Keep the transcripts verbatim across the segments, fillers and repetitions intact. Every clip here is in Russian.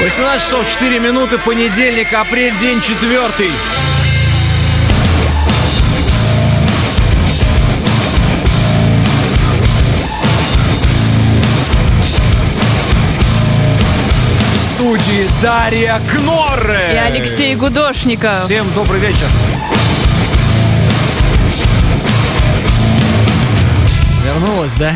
восемнадцать часов четыре минуты, понедельник, апрель, день четвертый. В студии Дарья Кнорре и Алексей Гудошников. Всем добрый вечер. Вернулась, да?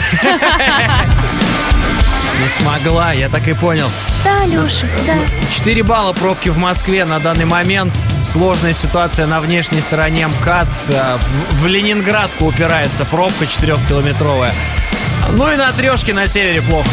Не смогла, я так и понял. Да, Леша, да. четыре балла пробки в Москве на данный момент. Сложная ситуация на внешней стороне МКАД. В, в Ленинградку упирается пробка четырехкилометровая. Ну и на Трешке на севере плохо.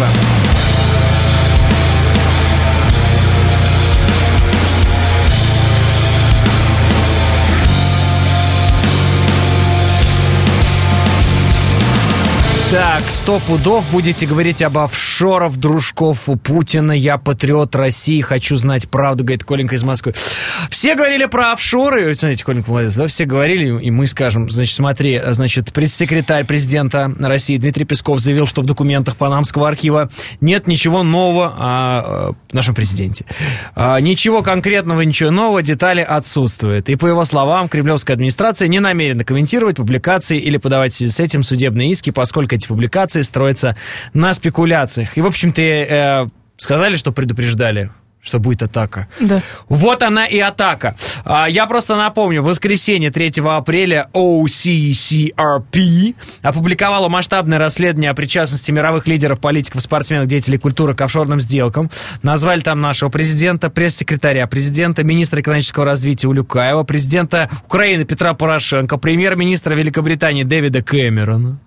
Так, сто пудов будете говорить об офшорах дружков у Путина. Я патриот России, хочу знать правду, говорит Коленька из Москвы. Все говорили про офшоры. Смотрите, Коленька молодец, да? Все говорили, и мы скажем, значит, смотри, значит, пресс-секретарь президента России Дмитрий Песков заявил, что в документах Панамского архива нет ничего нового о нашем президенте. Ничего конкретного, ничего нового, детали отсутствуют. И по его словам, кремлевская администрация не намерена комментировать публикации или подавать в связи с этим судебные иски, поскольку эти публикации строятся на спекуляциях. И, в общем-то, э, сказали, что предупреждали, что будет атака. Да. Вот она и атака. А, я просто напомню, в воскресенье третьего апреля о си си ар пи опубликовала масштабное расследование о причастности мировых лидеров, политиков, спортсменов, деятелей культуры к офшорным сделкам. Назвали там нашего президента, пресс-секретаря президента, министра экономического развития Улюкаева, президента Украины Петра Порошенко, премьер-министра Великобритании Дэвида Кэмерона,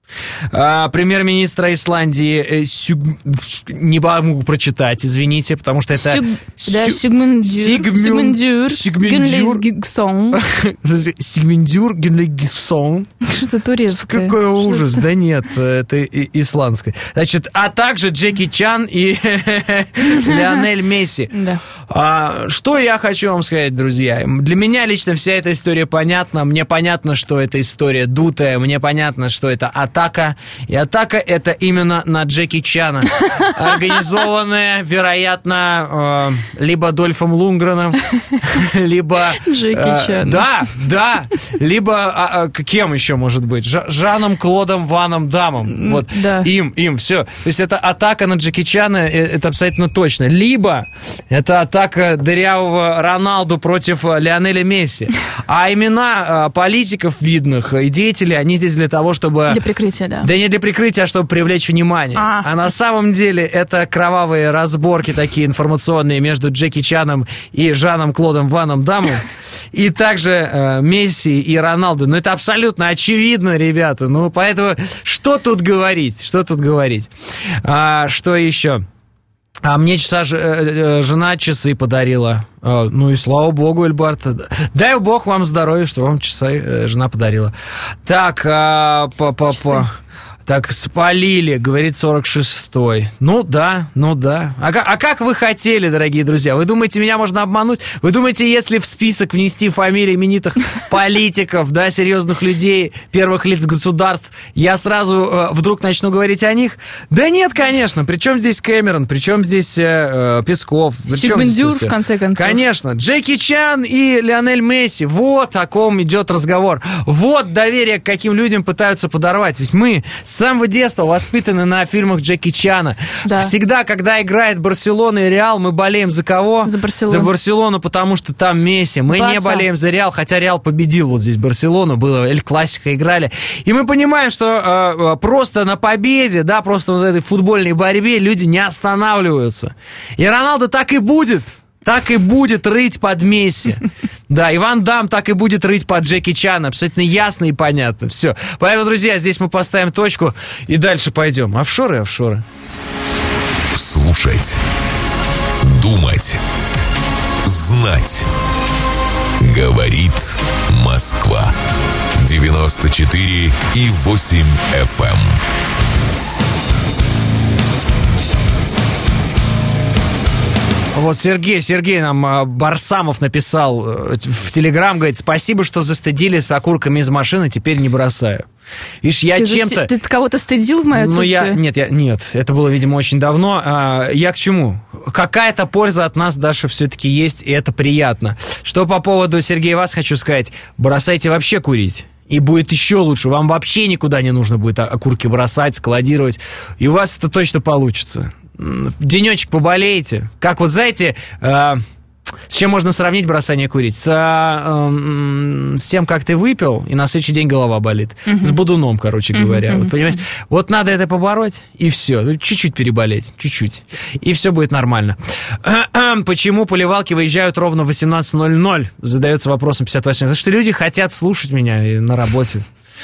А, премьер-министра Исландии э, Сюг... не могу прочитать, извините, потому что это Сюг... да, Сигмундюр Сигмундюр Сигмундюр Гюнлейгсон. Сигмундюр Гюнлейгсон. Что-то турецкое. Какой ужас, да нет, это исландское. Значит, а также Джеки Чан и Лионель Месси. Да. А, что я хочу вам сказать, друзья? Для меня лично вся эта история понятна. Мне понятно, что эта история дутая. Мне понятно, что это атака. И атака это именно на Джеки Чана. Организованная, вероятно, э, либо Дольфом Лундгреном, либо... Джеки э, Чаном. Да, да. Либо э, кем еще может быть? Ж, Жаном Клодом Ваном Дамом. Вот. Да. Им, им, все. То есть это атака на Джеки Чана, это абсолютно точно. Либо это атака дырявого Роналду против Лионеля Месси. А имена э, политиков видных и деятелей, они здесь для того, чтобы... Для прикрытия, да. Да не для прикрытия, а чтобы привлечь внимание. А, а на самом деле это кровавые разборки такие информационные между Джеки Чаном и Жаном Клодом Ваном Дамом. И также э, Месси и Роналду. Ну, это абсолютно очевидно, ребята. Ну, поэтому что тут говорить? Что тут говорить? А, что еще? А мне часа, жена часы подарила. Ну и слава богу, Эльбарт. Дай бог вам здоровья, что вам часы жена подарила. Так, по-по-по... Так, спалили, говорит сорок шестой. Ну да, ну да. А, а как вы хотели, дорогие друзья? Вы думаете, меня можно обмануть? Вы думаете, если в список внести фамилии именитых политиков, да, серьезных людей, первых лиц государств, я сразу э, вдруг начну говорить о них? Да нет, конечно. Причем здесь Кэмерон, причем здесь э, Песков. Сигмундюр, в конце концов. Конечно. Джеки Чан и Лионель Месси. Вот о ком идет разговор. Вот доверие к каким людям пытаются подорвать. Ведь мы... С самого детства воспитаны на фильмах Джеки Чана. Да. Всегда, когда играет Барселона и Реал, мы болеем за кого? За Барселону. За Барселону, потому что там Месси. Мы Барса. не болеем за Реал, хотя Реал победил вот здесь Барселону, было Эль Классико играли. И мы понимаем, что э, просто на победе, да, просто в этой футбольной борьбе люди не останавливаются. И Роналдо так и будет. Так и будет рыть под Месси. Да, Иван Дам так и будет рыть под Джеки Чана. Абсолютно ясно и понятно. Все. Поэтому, друзья, здесь мы поставим точку и дальше пойдем. Офшоры, офшоры. Слушать. Думать. Знать. Говорит Москва. девяносто четыре и восемь эф эм. Вот Сергей, Сергей нам Барсамов написал в Телеграм, говорит, спасибо, что застыдились с окурками из машины, теперь не бросаю. Видишь, я ты чем-то... Засти... Ты кого-то стыдил в мое отсутствие? Ну, я... Нет, я... Нет, это было, видимо, очень давно. А, я к чему? Какая-то польза от нас, Даша, все-таки есть, и это приятно. Что по поводу Сергея вас хочу сказать. Бросайте вообще курить. И будет еще лучше. Вам вообще никуда не нужно будет окурки бросать, складировать. И у вас это точно получится. Денечек поболеете. Как вот, знаете... А... С чем можно сравнить бросание курить? С, э, с тем, как ты выпил, и на следующий день голова болит. Uh-huh. С бодуном, короче говоря. Uh-huh. Вот, понимаешь? Вот надо это побороть, и все. Чуть-чуть переболеть, чуть-чуть. И все будет нормально. Почему поливалки выезжают ровно в восемнадцать ноль ноль? Задается вопросом пятьдесят восемь. Потому что люди хотят слушать меня на работе.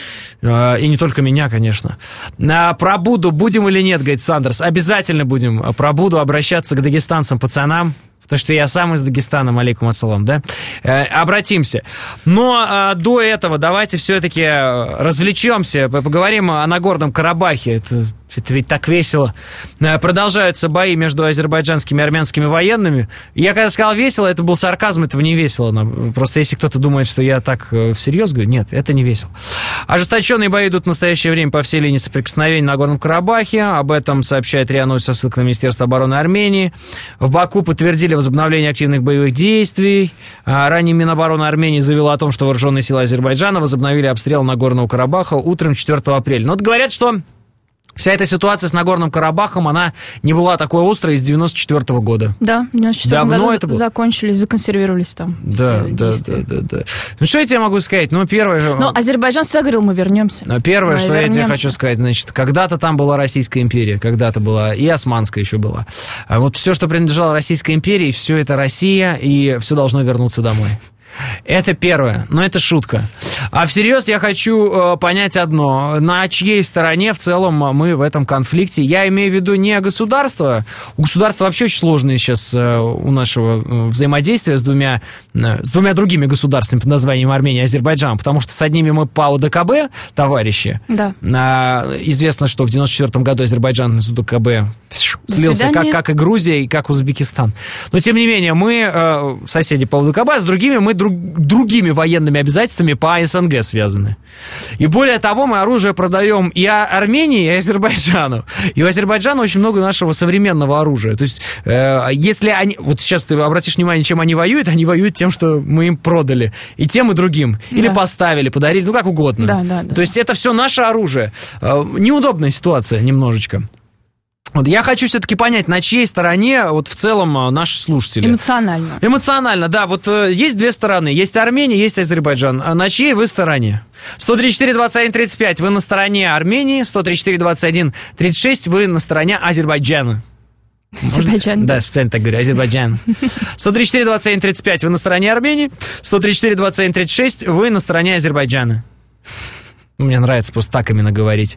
И не только меня, конечно. Про Буду будем или нет, говорит Сандерс? Обязательно будем про Буду обращаться к дагестанцам, пацанам. Потому что я сам из Дагестана, алейкум ассалам, да? Э, обратимся. Но э, до этого давайте все-таки развлечемся, поговорим о Нагорном Карабахе. Это, это ведь так весело. Э, продолжаются бои между азербайджанскими и армянскими военными. Я когда сказал весело, это был сарказм, этого не весело. Просто если кто-то думает, что я так э, всерьез говорю, нет, это не весело. Ожесточенные бои идут в настоящее время по всей линии соприкосновения на Нагорном Карабахе. Об этом сообщает РИА Новости со ссылкой на Министерство обороны Армении. В Баку подтвердили возобновление активных боевых действий. Ранее Минобороны Армении заявила о том, что вооруженные силы Азербайджана возобновили обстрел Нагорного Карабаха утром четвёртого апреля. Но вот говорят, что вся эта ситуация с Нагорным Карабахом, она не была такой острой с девяносто четвёртого года. Да, в девяносто четвёртом году это было? Закончились, законсервировались там. Да, да, да, да, да. Ну, что я тебе могу сказать? Ну, первое... Ну, Азербайджан всегда говорил, мы вернемся. Но первое, мы что вернемся. Я тебе хочу сказать, значит, когда-то там была Российская империя, когда-то была, и Османская еще была. А вот все, что принадлежало Российской империи, все это Россия, и все должно вернуться домой. Это первое, но это шутка. А всерьез я хочу э, понять одно. На чьей стороне в целом мы в этом конфликте? Я имею в виду не государство. У государства вообще очень сложные сейчас э, у нашего э, взаимодействия с двумя, э, с двумя другими государствами под названием Армения и Азербайджан. Потому что с одними мы по ОДКБ, товарищи. Да. Э, известно, что в девяносто четвёртом году Азербайджан из ОДКБ слился, как, как и Грузия, и как Узбекистан. Но, тем не менее, мы э, соседи по ОДКБ, а с другими мы друг, другими военными обязательствами по СНГ связаны. И более того, мы оружие продаем и Армении, и Азербайджану. И у Азербайджана очень много нашего современного оружия. То есть, э, если они... Вот сейчас ты обратишь внимание, чем они воюют, они воюют тем, что мы им продали. И тем, и другим. Или да. поставили, подарили, ну как угодно. Да, да, да. То есть, это все наше оружие. Э, неудобная ситуация немножечко. Вот я хочу все-таки понять, на чьей стороне вот в целом наши слушатели. Эмоционально. Эмоционально, да. Вот э, есть две стороны. Есть Армения, есть Азербайджан. А на чьей вы стороне? сто тридцать четыре двадцать один тридцать пять вы на стороне Армении. сто тридцать четыре двадцать один тридцать шесть вы на стороне Азербайджана. Азербайджан. Да, специально так говорю, Азербайджан. сто тридцать четыре двадцать один тридцать пять вы на стороне Армении. сто тридцать четыре двадцать один тридцать шесть вы на стороне Азербайджана. Мне нравится просто так именно говорить.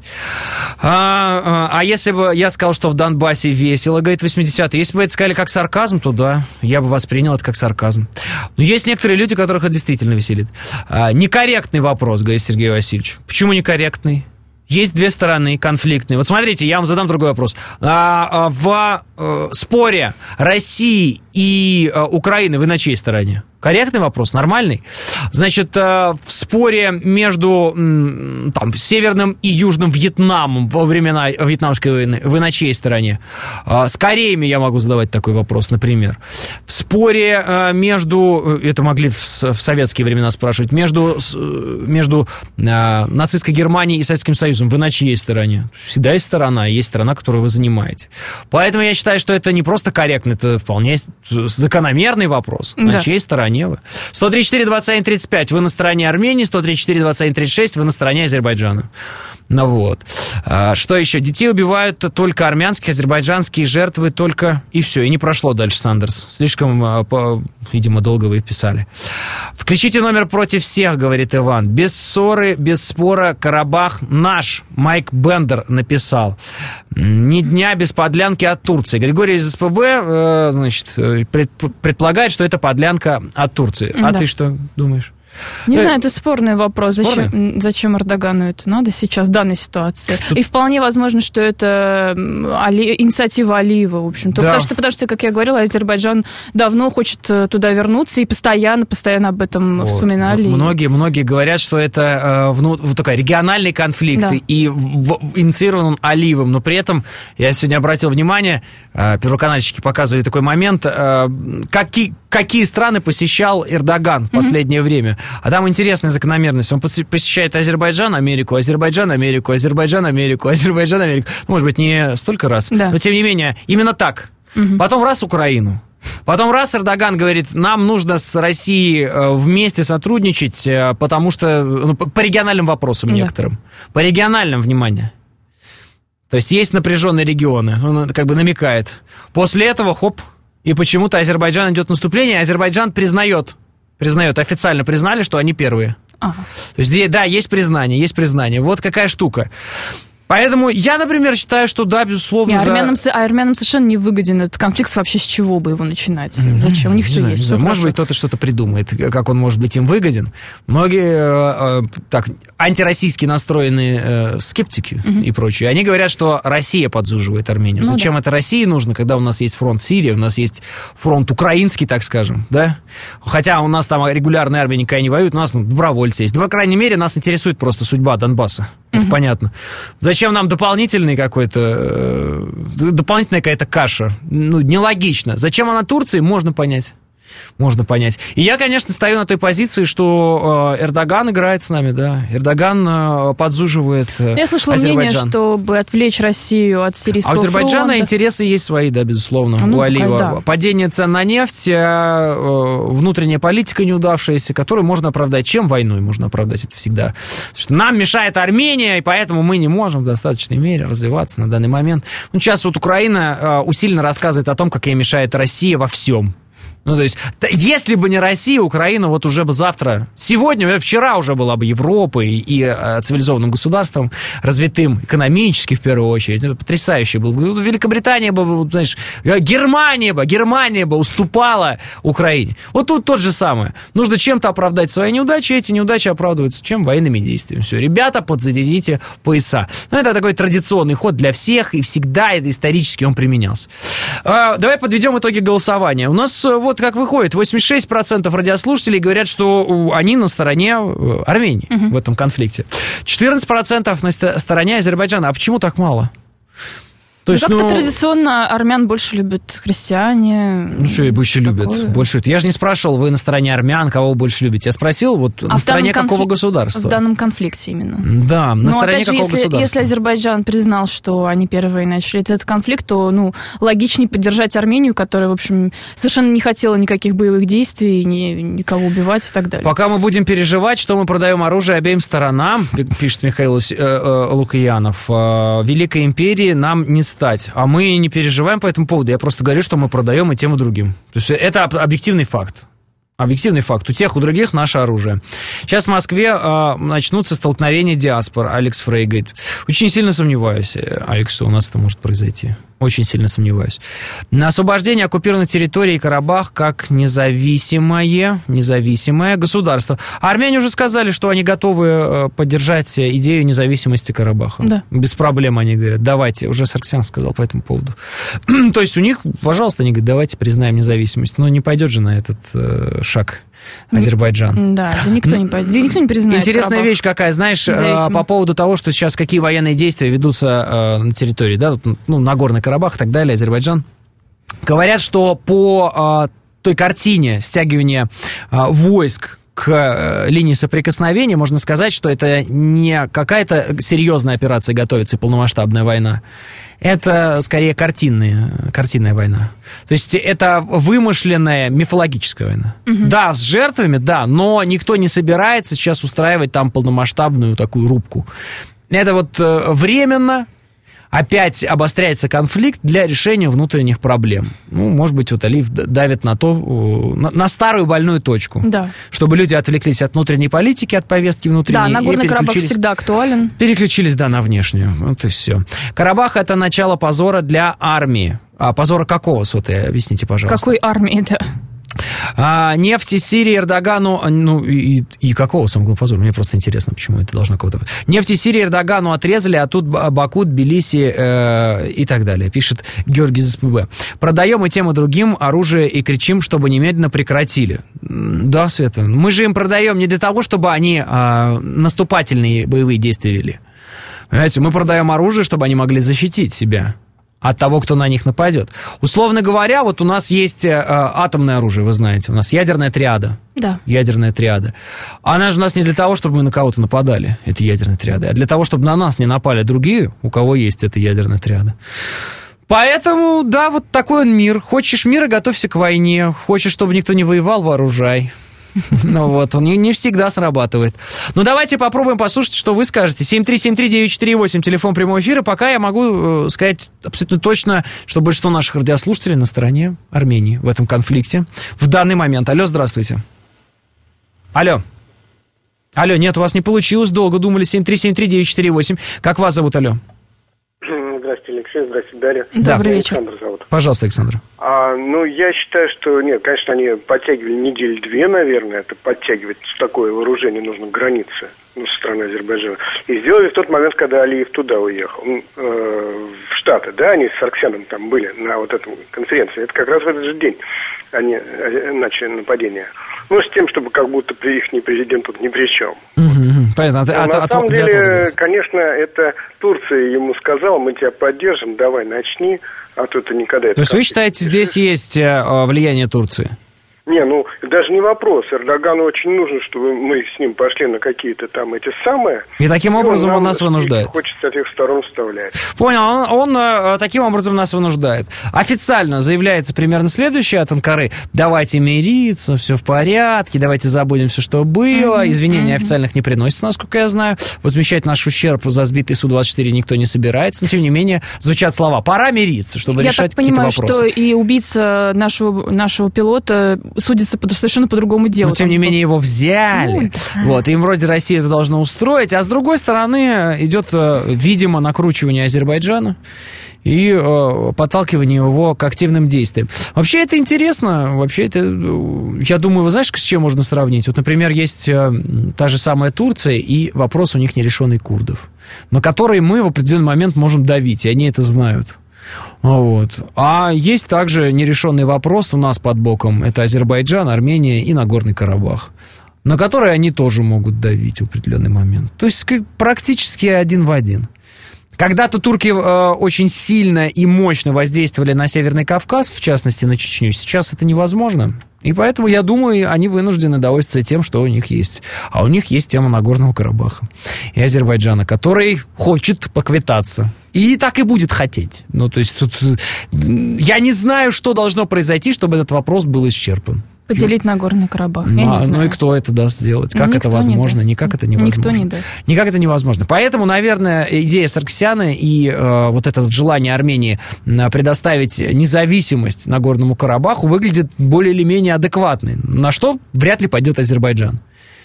А, а, а если бы я сказал, что в Донбассе весело, говорит восьмидесятые, если бы вы это сказали как сарказм, то да, я бы воспринял это как сарказм. Но есть некоторые люди, которых это действительно веселит. А, некорректный вопрос, говорит Сергей Васильевич. Почему некорректный? Есть две стороны конфликтные. Вот смотрите, я вам задам другой вопрос. А, а, в а, споре России и а, Украины вы на чьей стороне? Корректный вопрос, нормальный. Значит, в споре между там, Северным и Южным Вьетнамом во времена Вьетнамской войны вы на чьей стороне? С Кореями я могу задавать такой вопрос, например. В споре между, это могли в советские времена спрашивать, между, между нацистской Германией и Советским Союзом вы на чьей стороне? Всегда есть сторона, есть сторона, которую вы занимаете. Поэтому я считаю, что это не просто корректно, это вполне закономерный вопрос. Да. На чьей стороне? сто тридцать четыре двадцать один тридцать пять вы на стороне Армении, сто тридцать четыре двадцать один тридцать шесть вы на стороне Азербайджана. Ну вот. А, что еще? Детей убивают только армянские, азербайджанские жертвы только... И все, и не прошло дальше, Сандерс. Слишком, по, видимо, долго вы писали. Включите номер против всех, говорит Иван. Без ссоры, без спора, Карабах наш. Майк Бендер написал. Ни дня без подлянки от Турции. Григорий из СПБ, э, значит, пред, предполагает, что это подлянка от Турции. А да. ты что думаешь? Не знаю, это спорный вопрос. Зачем, зачем Эрдогану это надо сейчас, в данной ситуации? Тут... И вполне возможно, что это Али... инициатива Алиева, в общем-то. Да. Потому что, потому что, как я говорила, Азербайджан давно хочет туда вернуться, и постоянно, постоянно об этом вот. вспоминали. Многие, многие говорят, что это э, вну... такой региональный конфликт, да. и в... инициирован он Алиевым, но при этом, я сегодня обратил внимание, э, первоканальщики показывали такой момент, э, какие, какие страны посещал Эрдоган в последнее mm-hmm. время. А там интересная закономерность. Он посещает Азербайджан, Америку, Азербайджан, Америку, Азербайджан, Америку, Азербайджан, Америку. Ну, может быть, не столько раз, да. но тем не менее, именно так. Угу. Потом раз Украину. Потом раз Эрдоган говорит, нам нужно с Россией вместе сотрудничать, потому что ну, по региональным вопросам да. некоторым. По региональным, внимание. То есть есть напряженные регионы. Он как бы намекает. После этого, хоп, и почему-то Азербайджан идет в наступление, Азербайджан признает. Признает, официально признали, что они первые. Ага. То есть, да, есть признание, есть признание. Вот какая штука. Поэтому я, например, считаю, что да, безусловно... Не, армянам, за... армянам совершенно не выгоден этот конфликт, вообще с чего бы его начинать? Mm-hmm. Зачем? У них все есть. Все может быть, кто-то что-то придумает, как он может быть им выгоден. Многие э, так, антироссийски настроенные э, скептики mm-hmm. и прочие, они говорят, что Россия подзуживает Армению. Ну, Зачем да. это России нужно, когда у нас есть фронт Сирии, у нас есть фронт украинский, так скажем, да? Хотя у нас там регулярная армия никакая не воюет, у нас ну, добровольцы есть. Да, по крайней мере, нас интересует просто судьба Донбасса. Mm-hmm. Это понятно. Зачем нам дополнительный какой-то, э, дополнительная какая-то каша? Ну, нелогично. Зачем она Турции, можно понять. Можно понять. И я, конечно, стою на той позиции, что э, Эрдоган играет с нами, да. Эрдоган э, подзуживает э, Я слышала мнение, чтобы отвлечь Россию от сирийского фронта. А у Азербайджана фронта. Интересы есть свои, да, безусловно, а ну, у Алиева. Да. Падение цен на нефть, э, внутренняя политика неудавшаяся, которую можно оправдать. Чем войной можно оправдать это всегда? Потому что нам мешает Армения, и поэтому мы не можем в достаточной мере развиваться на данный момент. Ну, сейчас вот Украина э, усиленно рассказывает о том, как ей мешает Россия во всем. Ну, то есть, если бы не Россия, Украина вот уже бы завтра, сегодня, вчера уже была бы Европой и э, цивилизованным государством, развитым экономически, в первую очередь. Это потрясающе было бы. Великобритания бы, знаешь, Германия бы, Германия бы уступала Украине. Вот тут то же самое. Нужно чем-то оправдать свои неудачи, эти неудачи оправдываются чем? Военными действиями. Все, ребята, подзадедите пояса. Ну, это такой традиционный ход для всех, и всегда это исторически он применялся. Э, давай подведем итоги голосования. У нас вот как выходит, восемьдесят шесть процентов радиослушателей говорят, что они на стороне Армении uh-huh. в этом конфликте. четырнадцать процентов на стороне Азербайджана. А почему так мало? То есть, ну, как-то ну, традиционно армян больше любят христиане. Ну, что больше любят? Больше. Я же не спрашивал, вы на стороне армян, кого вы больше любите. Я спросил, вот а на стороне конфли... какого государства? В данном конфликте именно. Да, на Но, стороне опять же, какого если, государства? Если Азербайджан признал, что они первые начали этот конфликт, то, ну, логичнее поддержать Армению, которая, в общем, совершенно не хотела никаких боевых действий, ни, никого убивать и так далее. Пока мы будем переживать, что мы продаем оружие обеим сторонам, пишет Михаил Лукьянов, Великой империи нам не стать. А мы не переживаем по этому поводу. Я просто говорю, что мы продаем и тем, и другим. То есть это объективный факт. Объективный факт. У тех, у других наше оружие. Сейчас в Москве э, начнутся столкновения диаспор. Алекс Фрей говорит. Очень сильно сомневаюсь, Алекс, что у нас это может произойти. Очень сильно сомневаюсь. На освобождение оккупированной территории Карабах как независимое, независимое государство. А армяне уже сказали, что они готовы поддержать идею независимости Карабаха. Да. Без проблем они говорят. Давайте. Уже Саркисян сказал по этому поводу. То есть у них, пожалуйста, они говорят, давайте признаем независимость. Но не пойдет же на этот э, шаг Азербайджан. Да, да, никто не пойдет, никто не признает. Интересная Карабах. Вещь какая, знаешь, независимо. По поводу того, что сейчас какие военные действия ведутся э, на территории, да, ну, Нагорный Карабах и так далее, Азербайджан. Говорят, что по э, той картине стягивания э, войск к э, линии соприкосновения, можно сказать, что это не какая-то серьезная операция готовится и полномасштабная война. Это, скорее, картинная, картинная война. То есть это вымышленная мифологическая война. Угу. Да, с жертвами, да, но никто не собирается сейчас устраивать там полномасштабную такую рубку. Это вот э, временно. Опять обостряется конфликт для решения внутренних проблем. Ну, может быть, вот Алиев давит на то, на, на старую больную точку. Да. Чтобы люди отвлеклись от внутренней политики, от повестки внутренней. Да, Нагорный Карабах всегда актуален. Переключились, да, на внешнюю. Вот и все. Карабах — это начало позора для армии. А позора какого, Соты, объясните, пожалуйста. Какой армии, да? А, нефть из Сирии Эрдогану... Ну, и, и какого, сам главный позор? Мне просто интересно, почему это должно кого-то... Нефть из Сирии Эрдогану отрезали, а тут Баку, Тбилиси э, и так далее, пишет Георгий из СПБ. Продаем и тем, и другим оружие и кричим, чтобы немедленно прекратили. Да, Света, мы же им продаем не для того, чтобы они э, наступательные боевые действия вели. Понимаете, мы продаем оружие, чтобы они могли защитить себя от того, кто на них нападет. Условно говоря, вот у нас есть э, атомное оружие, вы знаете, у нас ядерная триада. Да. Ядерная триада. Она же у нас не для того, чтобы мы на кого-то нападали, это ядерная триада, а для того, чтобы на нас не напали другие, у кого есть эта ядерная триада. Поэтому, да, вот такой он мир. Хочешь мира, готовься к войне. Хочешь, чтобы никто не воевал, вооружай. Ну вот, он не, не всегда срабатывает. Ну давайте попробуем послушать, что вы скажете. семь три семь три девять четыре восемь, телефон прямого эфира. Пока я могу э, сказать абсолютно точно, что большинство наших радиослушателей на стороне Армении в этом конфликте в данный момент. Алло, здравствуйте. Алло. Алло, нет, у вас не получилось, долго думали. семь три семь три девять четыре восемь. Как вас зовут, алло? Здравствуйте, Алексей, здравствуйте, Дарья. Добрый вечер. Александр зовут. Пожалуйста, Александр. А, ну, я считаю, что, нет, конечно, они подтягивали недели две, наверное, это подтягивать такое вооружение нужно к границе, ну, со стороны Азербайджана. И сделали в тот момент, когда Алиев туда уехал, э, в Штаты, да, они с Сарксяном там были на вот этой конференции. Это как раз в этот же день они начали нападение. Ну, с тем, чтобы как будто их ни президент тут ни при чем. Угу, понятно. А, на а, самом а, деле, конечно, это Турция ему сказала, мы тебя поддержим, давай начни, а то ты никогда... То есть вы считаете, здесь есть влияние Турции? Не, ну, даже не вопрос. Эрдогану очень нужно, чтобы мы с ним пошли на какие-то там эти самые... И таким образом он, он нас вынуждает. Хочет с этих сторон вставлять. Понял, он, он таким образом нас вынуждает. Официально заявляется примерно следующее от Анкары. Давайте мириться, все в порядке, давайте забудем все, что было. Mm-hmm. Извинения mm-hmm. официальных не приносится, насколько я знаю. Возмещать наш ущерб за сбитый Су двадцать четыре никто не собирается. Но, тем не менее, звучат слова. Пора мириться, чтобы я решать так какие-то понимаю, вопросы. Что и убийца нашего, нашего пилота судится по, совершенно по другому делу. Но, тем не менее, его взяли. Ну, вот, им вроде Россия это должна устроить. А с другой стороны, идет, видимо, накручивание Азербайджана и э, подталкивание его к активным действиям. Вообще это интересно. Вообще это, я думаю, вы знаешь, с чем можно сравнить? Вот, например, есть э, та же самая Турция и вопрос у них нерешенный курдов, на который мы в определенный момент можем давить, и они это знают. Вот. А есть также нерешенный вопрос у нас под боком. Это Азербайджан, Армения и Нагорный Карабах, на который они тоже могут давить в определенный момент. То есть практически один в один. Когда-то турки э, очень сильно и мощно воздействовали на Северный Кавказ, в частности на Чечню. Сейчас это невозможно. И поэтому, я думаю, они вынуждены довольствоваться тем, что у них есть. А у них есть тема Нагорного Карабаха и Азербайджана, который хочет поквитаться. И так и будет хотеть. Ну, то есть тут... Я не знаю, что должно произойти, чтобы этот вопрос был исчерпан. Поделить Нагорный Карабах. Я а, не знаю. Ну и кто это даст сделать? Как Никто это возможно? Не Никак это невозможно. Никто не даст. Никак это невозможно. Поэтому, наверное, идея Сарксяна и э, вот это вот желание Армении предоставить независимость Нагорному Карабаху выглядит более или менее адекватной. На что вряд ли пойдет Азербайджан.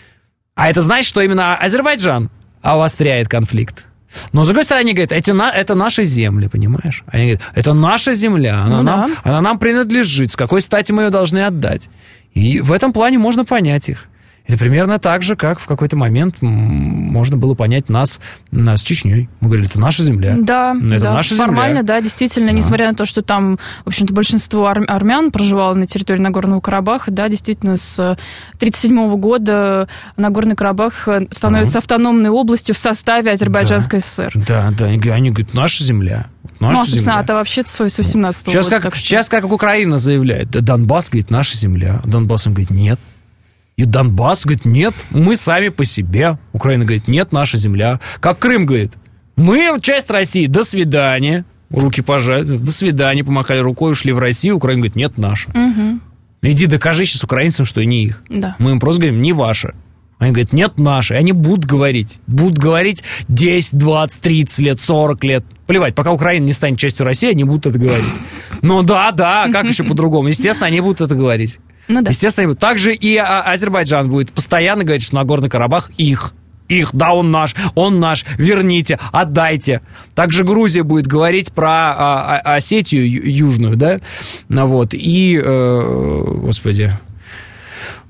А это значит, что именно Азербайджан обостряет конфликт. Но, с другой стороны, они говорят, это, на, это наши земли, понимаешь? Они говорят, это наша земля, она, ну, нам, да. она нам принадлежит, с какой стати мы ее должны отдать? И в этом плане можно понять их. Это примерно так же, как в какой-то момент можно было понять нас, нас с Чечней. Мы говорили, это наша земля. Да, это да. наша Формально, земля. да, действительно, да. Несмотря на то, что там, в общем-то, большинство армян проживало на территории Нагорного Карабаха, да, действительно, с тысяча девятьсот тридцать седьмого года Нагорный Карабах становится а. автономной областью в составе Азербайджанской да. ССР. Да, да, они говорят, наша земля. Наша ну, а, собственно, земля. это вообще-то свой с восемнадцатого сейчас года. Как, что... Сейчас как Украина заявляет, Донбасс, говорит, наша земля. Донбасс, он говорит, нет. И Донбасс говорит, нет, мы сами по себе. Украина говорит, нет, наша земля. Как Крым говорит, мы часть России, до свидания. Руки пожали, до свидания, помахали рукой, ушли в Россию. Украина говорит, нет, наша. Угу. Иди докажи сейчас украинцам, что не их. Да. Мы им просто говорим, не ваша. Они говорят, нет, наши. И они будут говорить. Будут говорить десять, двадцать, тридцать лет, сорок лет. Плевать, пока Украина не станет частью России, они будут это говорить. Ну да, да, как еще по-другому? Естественно, они будут это говорить. Ну, да. Естественно, также и Азербайджан будет постоянно говорить, что Нагорный Карабах их. Их, да, он наш, он наш, верните, отдайте. Также Грузия будет говорить про а, а, Осетию Южную, да, ну, вот, и, э, господи,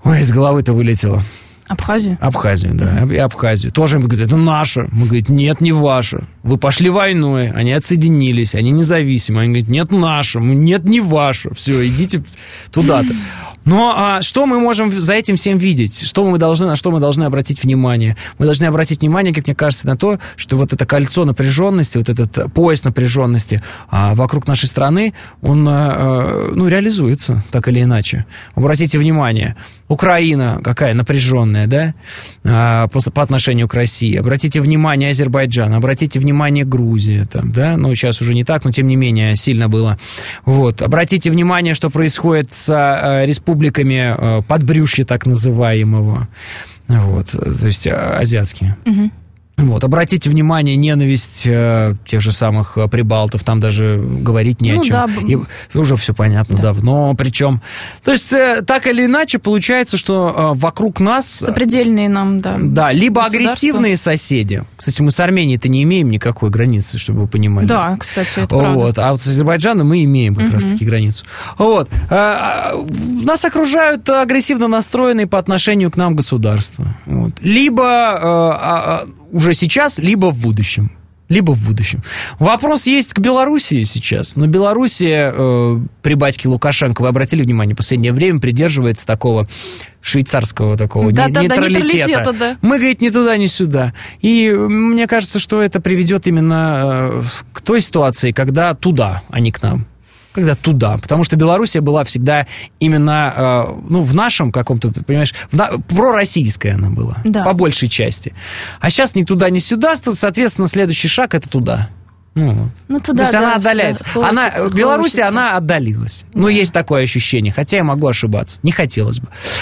Ой, из головы-то вылетело. Абхазию? Абхазию, да, и Абхазию. Тоже им говорят, это наше. Мы говорим, нет, не ваше. Вы пошли войной, они отсоединились, они независимы. Они говорят, нет, наше. Нет, не ваше. Все, идите туда-то. Но а, что мы можем за этим всем видеть? Что мы должны, на что мы должны обратить внимание? Мы должны обратить внимание, как мне кажется, на то, что вот это кольцо напряженности, вот этот пояс напряженности а, вокруг нашей страны, он а, ну, реализуется так или иначе. Обратите внимание, Украина какая напряженная, да, а, по, по отношению к России. Обратите внимание, Азербайджан, обратите внимание, Грузия, там, да, ну, сейчас уже не так, но тем не менее сильно было. Вот. Обратите внимание, что происходит с а, республикой подбрюшья так называемого, вот, то есть азиатские. Угу. Вот, обратите внимание, ненависть э, тех же самых прибалтов, там даже говорить не ну, о чем. Да. И уже все понятно да. давно, причем. То есть, э, так или иначе, получается, что э, вокруг нас... Сопредельные нам, да. Да, либо агрессивные соседи. Кстати, мы с Арменией-то не имеем никакой границы, чтобы вы понимали. Да, кстати, это вот. правда. А вот с Азербайджаном мы имеем как угу. раз-таки границу. Вот. Э, нас окружают агрессивно настроенные по отношению к нам государства. Вот. Либо... Э, уже сейчас, либо в будущем. Либо в будущем. Вопрос есть к Белоруссии сейчас. Но Белоруссия э, при батьке Лукашенко, вы обратили внимание, в последнее время придерживается такого швейцарского такого да, не, да, нейтралитета. Да, да. Мы, говорит, ни туда, ни сюда. И мне кажется, что это приведет именно э, к той ситуации, когда туда, а не к нам. Когда туда, потому что Белоруссия была всегда именно, э, ну, в нашем каком-то, понимаешь, в на... пророссийская она была, да. по большей части. А сейчас ни туда, ни сюда, соответственно, следующий шаг это туда. Ну, вот. ну, туда, То есть да, она отдаляется. Да, она, хочется, Белоруссия, хочется. Она отдалилась. Да. Ну, есть такое ощущение, хотя я могу ошибаться. Не хотелось бы.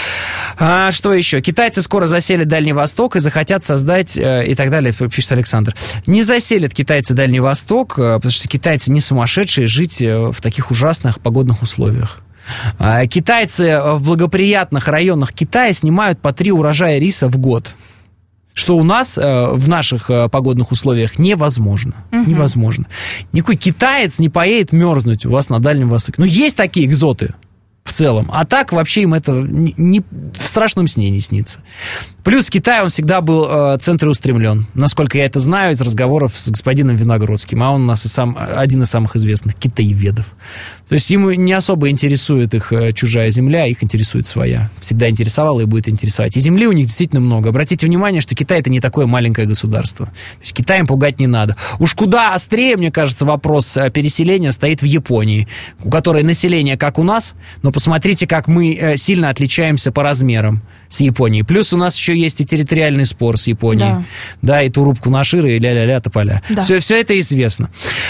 А, что еще? Китайцы скоро заселят Дальний Восток и захотят создать, и так далее, пишет Александр. Не заселят китайцы Дальний Восток, потому что китайцы не сумасшедшие жить в таких ужасных погодных условиях. Китайцы в благоприятных районах Китая снимают по три урожая риса в год. Что у нас э, в наших э, погодных условиях невозможно. Uh-huh. Невозможно. Никакой китаец не поедет мерзнуть у вас на Дальнем Востоке. Ну, есть такие экзоты в целом. А так вообще им это не, не, в страшном сне не снится. Плюс Китай, он всегда был э, центроустремлен. Насколько я это знаю из разговоров с господином Виногродским. А он у нас и сам, один из самых известных китаеведов. То есть ему не особо интересует их чужая земля, их интересует своя. Всегда интересовала и будет интересовать. И земли у них действительно много. Обратите внимание, что Китай — это не такое маленькое государство. То есть Китаем пугать не надо. Уж куда острее, мне кажется, вопрос переселения стоит в Японии, у которой население как у нас, но посмотрите, как мы сильно отличаемся по размерам с Японией. Плюс у нас еще есть и территориальный спор с Японией. Да, да и ту рубку Наширы, и ля-ля-ля тополя. Да. Все, все это известно.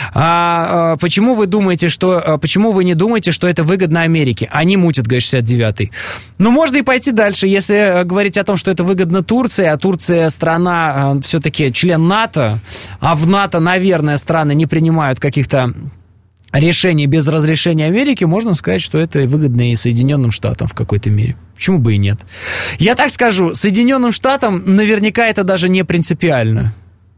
А, а, почему вы думаете, что... А, почему вы не думаете, что это выгодно Америке? Они мутят, говорит, шестьдесят девятый. Ну, можно и пойти дальше. Если говорить о том, что это выгодно Турции, а Турция страна а, все-таки член НАТО, а в НАТО, наверное, страны не принимают каких-то решений без разрешения Америки, можно сказать, что это выгодно и Соединенным Штатам в какой-то мере. Почему бы и нет? Я так скажу, Соединенным Штатам наверняка это даже не принципиально.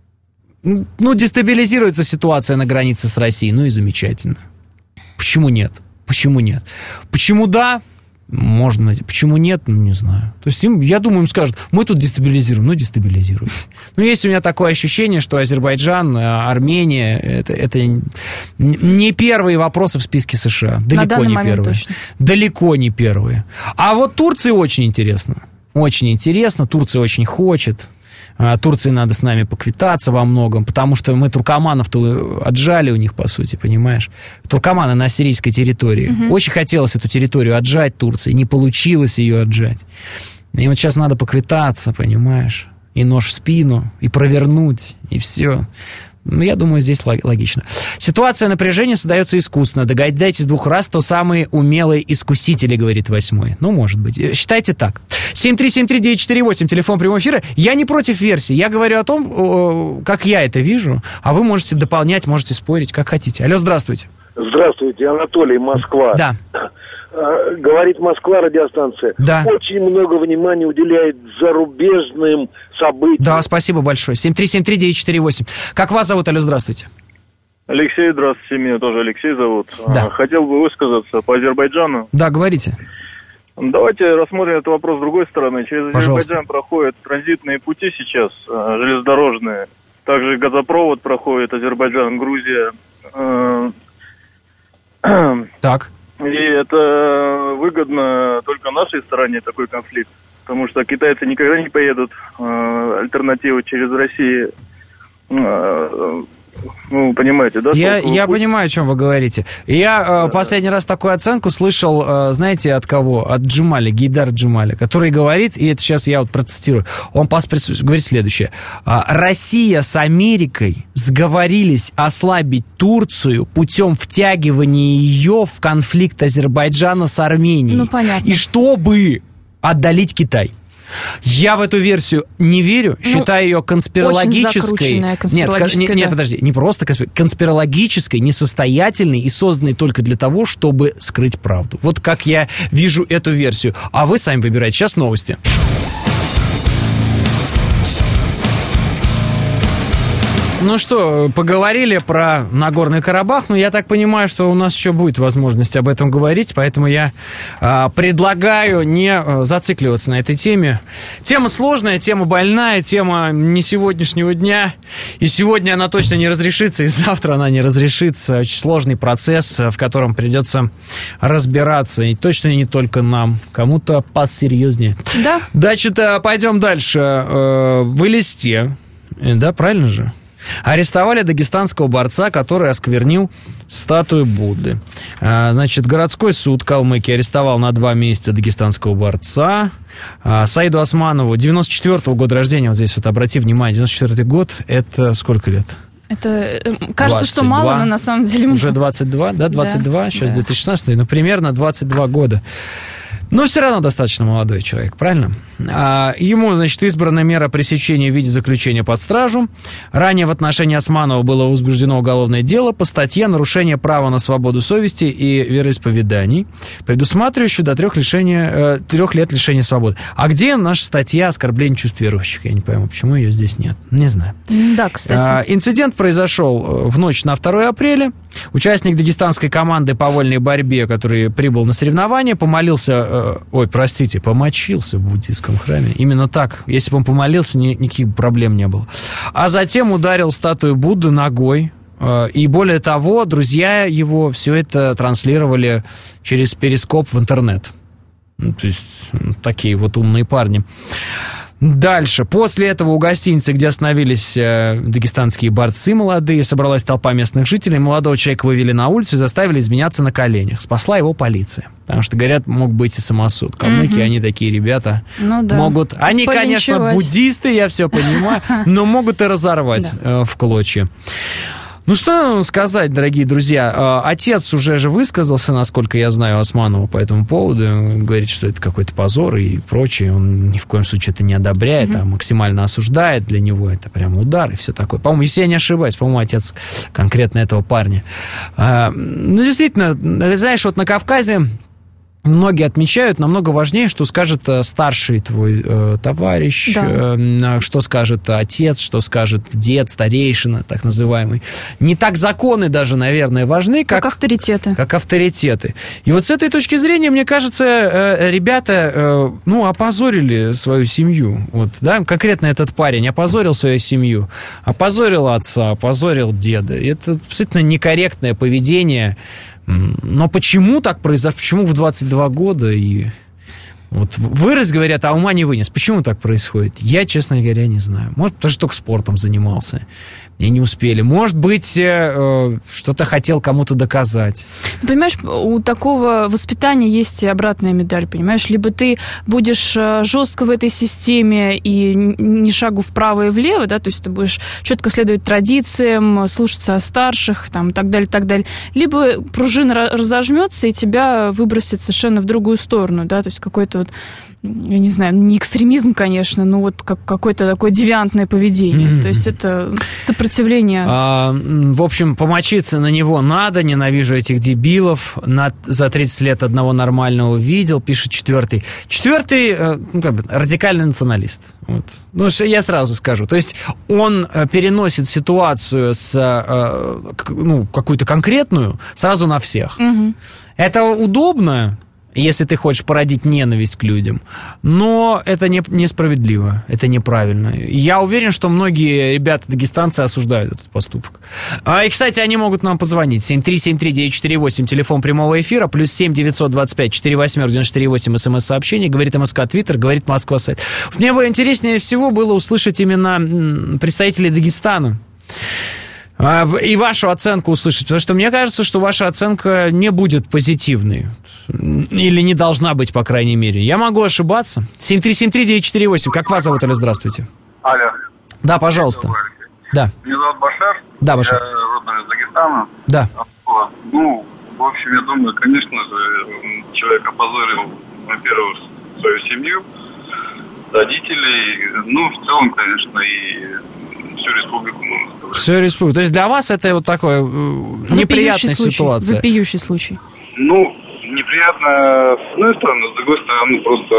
Ну, дестабилизируется ситуация на границе с Россией, ну и замечательно. Почему нет? Почему нет? Почему да? Можно. Почему нет? Ну, не знаю. То есть, им, я думаю, им скажут, мы тут дестабилизируем. Ну, дестабилизируйте. Но есть у меня такое ощущение, что Азербайджан, Армения, это, это не первые вопросы в списке США. Далеко не первые. Точно. Далеко не первые. А вот Турции очень интересно. Очень интересно. Турция очень хочет. Турции надо с нами поквитаться во многом, потому что мы туркоманов-то отжали у них, по сути, понимаешь? Туркоманы на сирийской территории. Угу. Очень хотелось эту территорию отжать Турции, не получилось ее отжать. И вот сейчас надо поквитаться, понимаешь? И нож в спину, и провернуть, и все. Ну, я думаю, здесь логично. Ситуация напряжения создается искусственно. Догадайтесь двух раз, то самые умелые искусители, говорит восьмой. Ну, может быть. Считайте так. семь три семь три девять четыре восемь, телефон прямого эфира. Я не против версии. Я говорю о том, как я это вижу, а вы можете дополнять, можете спорить, как хотите. Алло, здравствуйте. Здравствуйте, Анатолий, Москва. Да. Говорит Москва, радиостанция. Да. Очень много внимания уделяет зарубежным событиям. Да, спасибо большое. семь три семь три девять четыре восемь. Как вас зовут, алло, здравствуйте. Алексей, здравствуйте, меня тоже Алексей зовут. Да. Хотел бы высказаться по Азербайджану. Да, говорите. Давайте рассмотрим этот вопрос с другой стороны. Через Пожалуйста. Азербайджан проходят транзитные пути сейчас, железнодорожные. Также газопровод проходит Азербайджан-Грузия. Так. И это выгодно только нашей стороне, такой конфликт. Потому что китайцы никогда не поедут альтернативу через Россию. Ну, понимаете, да? Я, я путь... понимаю, о чем вы говорите. Я да, э, последний да. раз такую оценку слышал, э, знаете, от кого? От Джемали, Гейдар Джемали, который говорит, и это сейчас я вот процитирую, он говорит следующее. Россия с Америкой сговорились ослабить Турцию путем втягивания ее в конфликт Азербайджана с Арменией. Ну, понятно. И чтобы отдалить Китай. Я в эту версию не верю, ну, считаю ее конспирологической. Нет, не, нет, подожди, не просто конспир... конспирологической, несостоятельной и созданной только для того, чтобы скрыть правду. Вот как я вижу эту версию. А вы сами выбирайте. Сейчас новости. Ну что, поговорили про Нагорный Карабах, но я так понимаю, что у нас еще будет возможность об этом говорить, поэтому я а, предлагаю не а, зацикливаться на этой теме. Тема сложная, тема больная, тема не сегодняшнего дня, и сегодня она точно не разрешится, и завтра она не разрешится. Очень сложный процесс, в котором придется разбираться, и точно не только нам, кому-то посерьезнее. Да. Значит, пойдем дальше. В Элисте, да, правильно же? Арестовали дагестанского борца, который осквернил статую Будды. Значит, городской суд Калмыкии арестовал на два месяца дагестанского борца. Саиду Османову, девяносто четвёртого года рождения, вот здесь вот обрати внимание, девяносто четвёртый год, это сколько лет? Это кажется, двадцать два. Что мало, но на самом деле... Уже двадцать два, да, двадцать два, да, сейчас да. две тысячи шестнадцатый, ну, примерно двадцать два года. Но все равно достаточно молодой человек, правильно? А, ему, значит, избрана мера пресечения в виде заключения под стражу. Ранее в отношении Османова было возбуждено уголовное дело по статье «Нарушение права на свободу совести и вероисповеданий», предусматривающую до трех, лишения, э, трех лет лишения свободы. А где наша статья «Оскорбление чувств верующих»? Я не пойму, почему ее здесь нет. Не знаю. Да, кстати. А, инцидент произошел в ночь на второе апреля. Участник дагестанской команды по вольной борьбе, который прибыл на соревнования, помолился... Ой, простите, помочился в буддийском храме. Именно так. Если бы он помолился, ни, никаких проблем не было. А затем ударил статую Будды ногой. И более того, друзья его все это транслировали через перископ в интернет. Ну, то есть, такие вот умные парни. Дальше. После этого у гостиницы, где остановились э, дагестанские борцы молодые, собралась толпа местных жителей. Молодого человека вывели на улицу и заставили изменяться на коленях. Спасла его полиция. Потому что, говорят, мог быть и самосуд. Калмыки, mm-hmm. они такие ребята. Ну, да. Могут... Они, конечно, буддисты, я все понимаю, но могут и разорвать э, в клочья. Ну, что сказать, дорогие друзья, отец уже же высказался, насколько я знаю, Османова по этому поводу, говорит, что это какой-то позор и прочее, он ни в коем случае это не одобряет, mm-hmm. а максимально осуждает, для него это прям удар и все такое. По-моему, если я не ошибаюсь, по-моему, отец конкретно этого парня. Ну, действительно, знаешь, вот на Кавказе многие отмечают, намного важнее, что скажет старший твой э, товарищ, да. э, что скажет отец, что скажет дед, старейшина, так называемый. Не так законы даже, наверное, важны, как, как авторитеты. Как авторитеты. И вот с этой точки зрения, мне кажется, э, ребята, э, ну, опозорили свою семью. Вот, да, конкретно этот парень опозорил свою семью, опозорил отца, опозорил деда. И это абсолютно некорректное поведение. Но почему так произошло? Почему в двадцать два года? И вот вырос, говорят, а ума не вынес. Почему так происходит? Я, честно говоря, не знаю. Может, потому что только спортом занимался. И не успели. Может быть, э, что-то хотел кому-то доказать. Понимаешь, у такого воспитания есть и обратная медаль, понимаешь? Либо ты будешь жестко в этой системе и ни шагу вправо и влево, да, то есть ты будешь четко следовать традициям, слушаться старших, там, и так далее, так далее. Либо пружина разожмется и тебя выбросит совершенно в другую сторону, да, то есть какой-то вот, я не знаю, не экстремизм, конечно, но вот как, какое-то такое девиантное поведение. Mm-hmm. То есть это сопротивление. А, в общем, помочиться на него надо. Ненавижу этих дебилов. На, за тридцать лет одного нормального видел, пишет четвертый. Четвертый, ну, как бы, радикальный националист. Вот. Ну, я сразу скажу. То есть он переносит ситуацию с, ну, какую-то конкретную сразу на всех. Mm-hmm. Это удобно. если ты хочешь породить ненависть к людям. Но это не, несправедливо, это неправильно. Я уверен, что многие ребята-дагестанцы осуждают этот поступок. А, и, кстати, они могут нам позвонить. семь три семь три девять четыре восемь, телефон прямого эфира, плюс семь девятьсот двадцать пять четыре восемь девяносто четыре восемь, смс-сообщение, говорит МСК Твиттер, говорит Москва сайт. Мне бы интереснее всего было услышать именно представителей Дагестана. И вашу оценку услышать, потому что мне кажется, что ваша оценка не будет позитивной. Или не должна быть, по крайней мере. Я могу ошибаться. семь три семь три девять четыре восемь. Как вас зовут, Оля? Здравствуйте. Алло. Да, пожалуйста. Да. Меня зовут Башар. Да, Башар. Я родом из Дагестана. Да. Ну, в общем, я думаю, конечно же, человек опозорил, во-первых, свою семью, родителей, ну, в целом, конечно, и всю республику, можно сказать. Всю республику. То есть для вас это вот такая неприятная случай, ситуация. Вопиющий случай. Ну, неприятно с одной стороны, с другой стороны, просто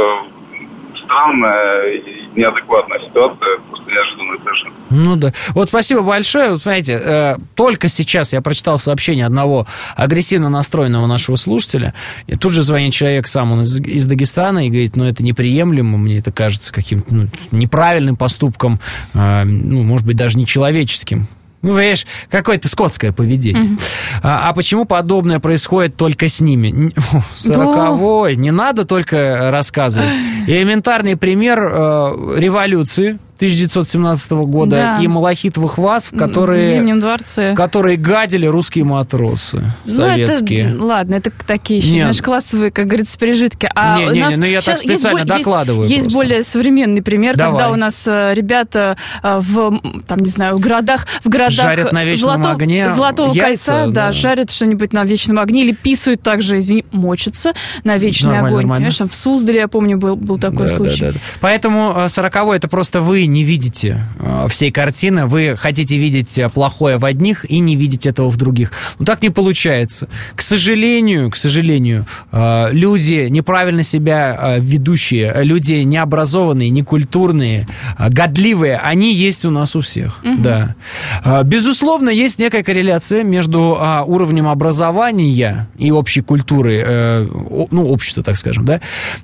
странная и неадекватная ситуация, просто неожиданная совершенно. Ну да. Вот спасибо большое. Вот смотрите, э, только сейчас я прочитал сообщение одного агрессивно настроенного нашего слушателя, и тут же звонит человек сам, он из, из Дагестана, и говорит, ну это неприемлемо, мне это кажется каким-то ну, неправильным поступком, э, ну, может быть, даже нечеловеческим. Ну, понимаешь, какое-то скотское поведение. Mm-hmm. А, а почему подобное происходит только с ними? Сороковой, не надо только рассказывать. Элементарный пример э, революции тысяча девятьсот семнадцатого года, да, и малахитовых ваз, которые, в Зимнем дворце, которые гадили русские матросы советские. Ну, это, ладно, это такие еще, Нет. знаешь, классовые, как говорится, пережитки. А не, не, не, ну я так специально есть, докладываю. Есть, есть более современный пример, Давай. когда у нас ребята в, там, не знаю, в городах, в городах жарят на вечном Золото, огне Золотого яйца, кольца, да, да, жарят что-нибудь на вечном огне, или писают также, извини, мочатся на вечный нормально, огонь. Нормально. Понимаешь, в Суздале, я помню, был, был такой да, случай. Да, да, да. Поэтому сороковой это просто вы не видите всей картины, вы хотите видеть плохое в одних и не видеть этого в других. Но так не получается. К сожалению, к сожалению, люди неправильно себя ведущие, люди необразованные, некультурные, годливые, они есть у нас у всех. Угу. Да. Безусловно, есть некая корреляция между уровнем образования и общей культуры, ну, общества, так скажем, да,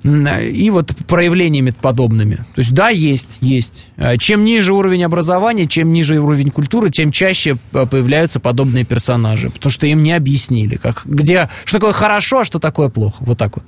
и вот проявлениями подобными. То есть, да, есть, есть. Чем ниже уровень образования, чем ниже уровень культуры, тем чаще появляются подобные персонажи, потому что им не объяснили, как, где, что такое хорошо, а что такое плохо. Вот так вот.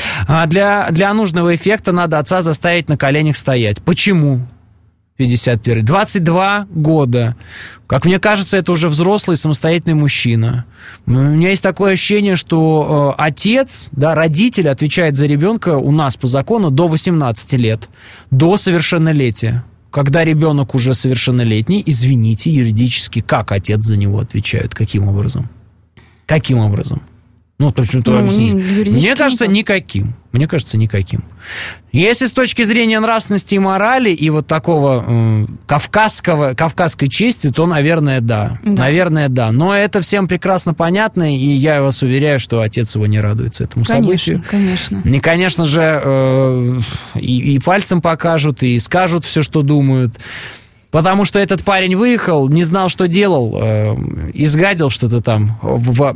А для, для нужного эффекта надо отца заставить на коленях стоять. Почему? пятьдесят первый. двадцать два года. Как мне кажется, это уже взрослый самостоятельный мужчина. У меня есть такое ощущение, что э, отец, да, родитель отвечает за ребенка у нас по закону до восемнадцати лет, до совершеннолетия. Когда ребенок уже совершеннолетний, извините, юридически, как отец за него отвечает? Каким образом? Каким образом? Ну, то есть, ну, мне кажется, никаким. Мне кажется, никаким. Если с точки зрения нравственности и морали и вот такого э, кавказского, кавказской чести, то, наверное, да. да. Наверное, да. Но это всем прекрасно понятно, и я вас уверяю, что отец его не радуется этому конечно, событию. Конечно, И, конечно же, э, и, и пальцем покажут, и скажут все, что думают. Потому что этот парень выехал, не знал, что делал, э, изгадил что-то там в... в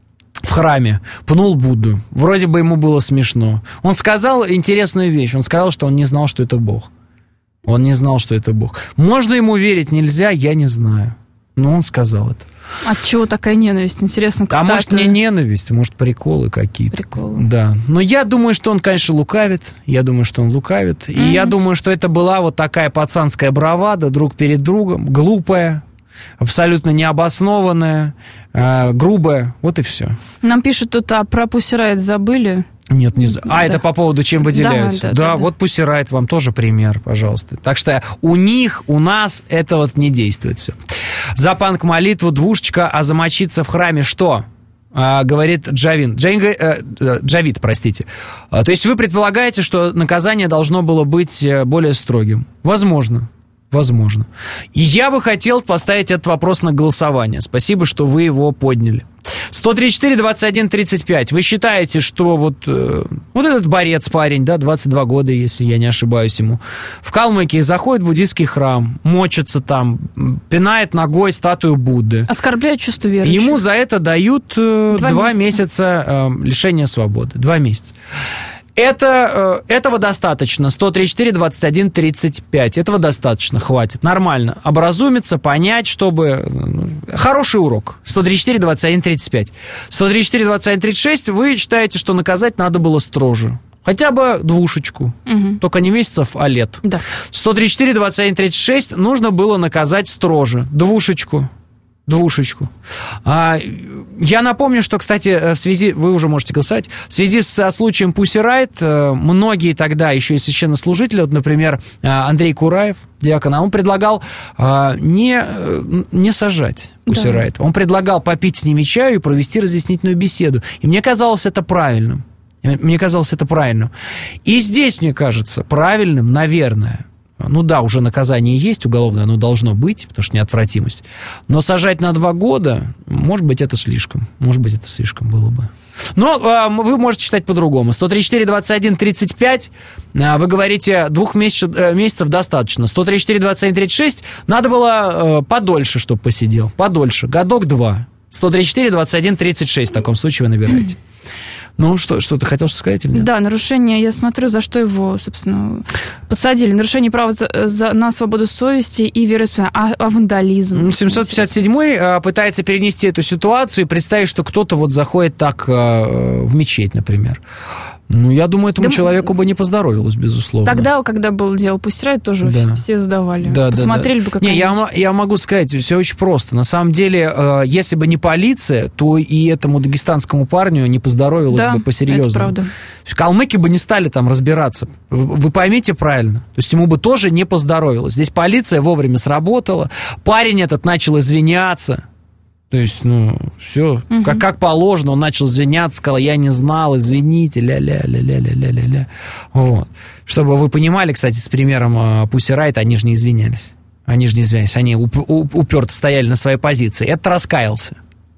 в храме, пнул Будду. Вроде бы ему было смешно. Он сказал интересную вещь. Он сказал, что он не знал, что это Бог. Он не знал, что это Бог. Можно ему верить, нельзя, я не знаю. Но он сказал это. От чего такая ненависть? Интересно, кстати. А может, не ненависть, может, приколы какие-то. Приколы. Да. Но я думаю, что он, конечно, лукавит. Я думаю, что он лукавит. Mm-hmm. И я думаю, что это была вот такая пацанская бравада друг перед другом, глупая, абсолютно необоснованная, э, грубая, вот и все. Нам пишут тут, а про Pussy Riot забыли? Нет, не за... А, да. Это по поводу, чем выделяются. Да, да, да, да, да. Вот Pussy Riot вам тоже пример, пожалуйста. Так что у них, у нас это вот не действует все. За панк-молитву двушечка, а замочиться в храме что? А, говорит Джавин. Джавин э, Джавид, простите. А, то есть вы предполагаете, что наказание должно было быть более строгим? Возможно. Возможно. И я бы хотел поставить этот вопрос на голосование. Спасибо, что вы его подняли. сто тридцать четыре двадцать один тридцать пять. Вы считаете, что вот, э, вот этот борец парень, да, двадцать два года, если я не ошибаюсь ему, в Калмыкии заходит в буддийский храм, мочится там, пинает ногой статую Будды. Оскорбляет чувство верующих. Ему за это дают э, два, два месяца, месяца э, лишения свободы. Два месяца. Это, этого достаточно. сто тридцать четыре двадцать один тридцать пять. Этого достаточно, хватит. Нормально. Образумиться, понять, чтобы... Хороший урок. сто тридцать четыре двадцать один тридцать пять. сто тридцать четыре двадцать один тридцать шесть. Вы считаете, что наказать надо было строже. Хотя бы двушечку. Угу. Только не месяцев, а лет. Да. сто тридцать четыре двадцать один тридцать шесть. Нужно было наказать строже. Двушечку. Двушечку. А, я напомню, что, кстати, в связи, вы уже можете голосовать, в связи со случаем Pussy Riot, многие тогда еще и священнослужители, вот, например, Андрей Кураев, диакон, он предлагал а, не, не сажать Pussy Riot. Да. Он предлагал попить с ними чаю и провести разъяснительную беседу. И мне казалось это правильным. Мне казалось это правильным. И здесь, мне кажется, правильным, наверное. Ну да, уже наказание есть уголовное, оно должно быть, потому что неотвратимость. Но сажать на два года, может быть, это слишком. Может быть, это слишком было бы. Но э, вы можете считать по-другому. сто тридцать четыре двадцать один тридцать пять, э, вы говорите, двух месяцев, э, месяцев достаточно. сто тридцать четыре двадцать один тридцать шесть, надо было э, подольше, чтобы посидел. Подольше, годок-два. сто тридцать четыре двадцать один тридцать шесть, в таком случае вы набираете. Ну, что, что ты хотел сказать или нет? Да, нарушение, я смотрю, за что его, собственно, посадили. Нарушение права за, за, на свободу совести и вероисповедания, а, а вандализм. семьсот пятьдесят седьмой а, пытается перенести эту ситуацию и представить, что кто-то вот заходит так а, в мечеть, например. Ну, я думаю, этому да, человеку бы не поздоровилось, безусловно. Тогда, когда был дело Pussy Riot, тоже да. все сдавали. Да, посмотрели да, да. бы, как не, я, я могу сказать, все очень просто. На самом деле, э, если бы не полиция, то и этому дагестанскому парню не поздоровилось да, бы по-серьезному. Это правда. Калмыки бы не стали там разбираться. Вы, вы поймите правильно. То есть ему бы тоже не поздоровилось. Здесь полиция вовремя сработала. Парень этот начал извиняться. То есть, ну, все, угу. как, как положено, он начал извиняться, сказал, я не знал, извините, ля-ля-ля-ля-ля-ля-ля-ля. Вот. Чтобы вы понимали, кстати, с примером Pussy Riot, они же не извинялись. Они же не извинялись, они уп- уп- уперто стояли на своей позиции. Это раскаялся.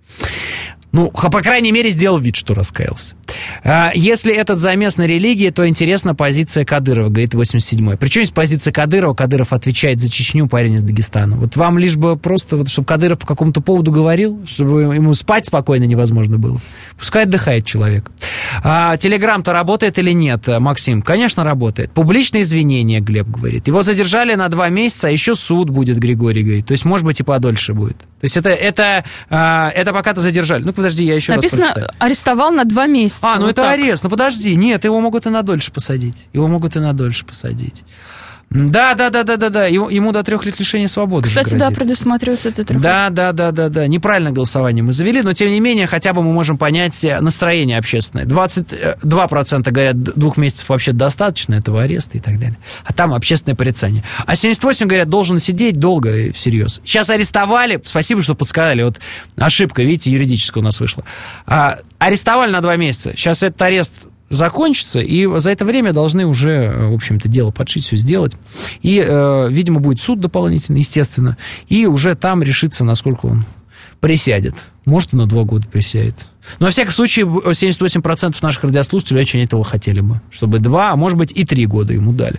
Ну, по крайней мере, сделал вид, что раскаялся. Если этот замес на религии, то интересна позиция Кадырова, говорит восемьдесят седьмой. Причем есть позиция Кадырова, Кадыров отвечает за Чечню, парень из Дагестана. Вот вам лишь бы просто, вот, чтобы Кадыров по какому-то поводу говорил, чтобы ему спать спокойно невозможно было. Пускай отдыхает человек. А, Телеграм-то работает или нет, Максим? Конечно, работает. Публичные извинения, Глеб говорит. Его задержали на два месяца, а еще суд будет, Григорий говорит. То есть, может быть, и подольше будет. То есть, это, это, это пока-то задержали. Ну, подожди, я еще Написано, раз прочитаю. Написано, арестовал на два месяца. А, ну вот это так. арест. Ну подожди, нет, его могут и на дольше посадить. Его могут и на дольше посадить. Да, да, да, да, да, да. Ему, ему до трех лет лишения свободы. Кстати, да, предусматривается это трех лет. Да, да, да, да, да. Неправильно голосование мы завели, но тем не менее, хотя бы мы можем понять настроение общественное. двадцать два процента говорят, двух месяцев вообще достаточно этого ареста и так далее. А там общественное порицание. А семьдесят восемь говорят, должен сидеть долго и всерьез. Сейчас арестовали, спасибо, что подсказали. Вот ошибка, видите, юридическая у нас вышла. А, арестовали на два месяца. Сейчас этот арест закончится, и за это время должны уже, в общем-то, дело подшить, все сделать. И, э, видимо, будет суд дополнительный, естественно, и уже там решится, насколько он присядет. Может, и на два года присядет. Но, во всяком случае, семьдесят восемь процентов наших радиослушателей очень этого хотели бы, чтобы два, а может быть, и три года ему дали.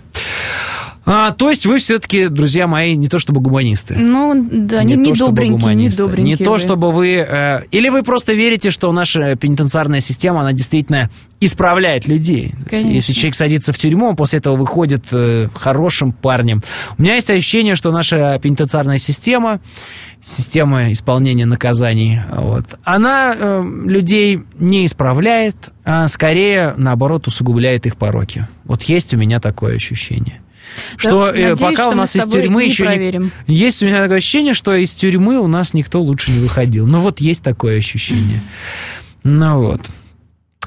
А, то есть вы все-таки, друзья мои, не то чтобы гуманисты. Ну, да, не, не, не добренькие, не добренькие. Не то чтобы вы... Э, или вы просто верите, что наша пенитенциарная система, она действительно исправляет людей. Конечно. Если человек садится в тюрьму, он после этого выходит э, хорошим парнем. У меня есть ощущение, что наша пенитенциарная система, система исполнения наказаний, вот, она э, людей не исправляет, а скорее, наоборот, усугубляет их пороки. Вот есть у меня такое ощущение. Что да, надеюсь, пока что у нас из тюрьмы не еще проверим. не... Есть у меня такое ощущение, что из тюрьмы у нас никто лучше не выходил. Ну вот есть такое ощущение. Ну вот.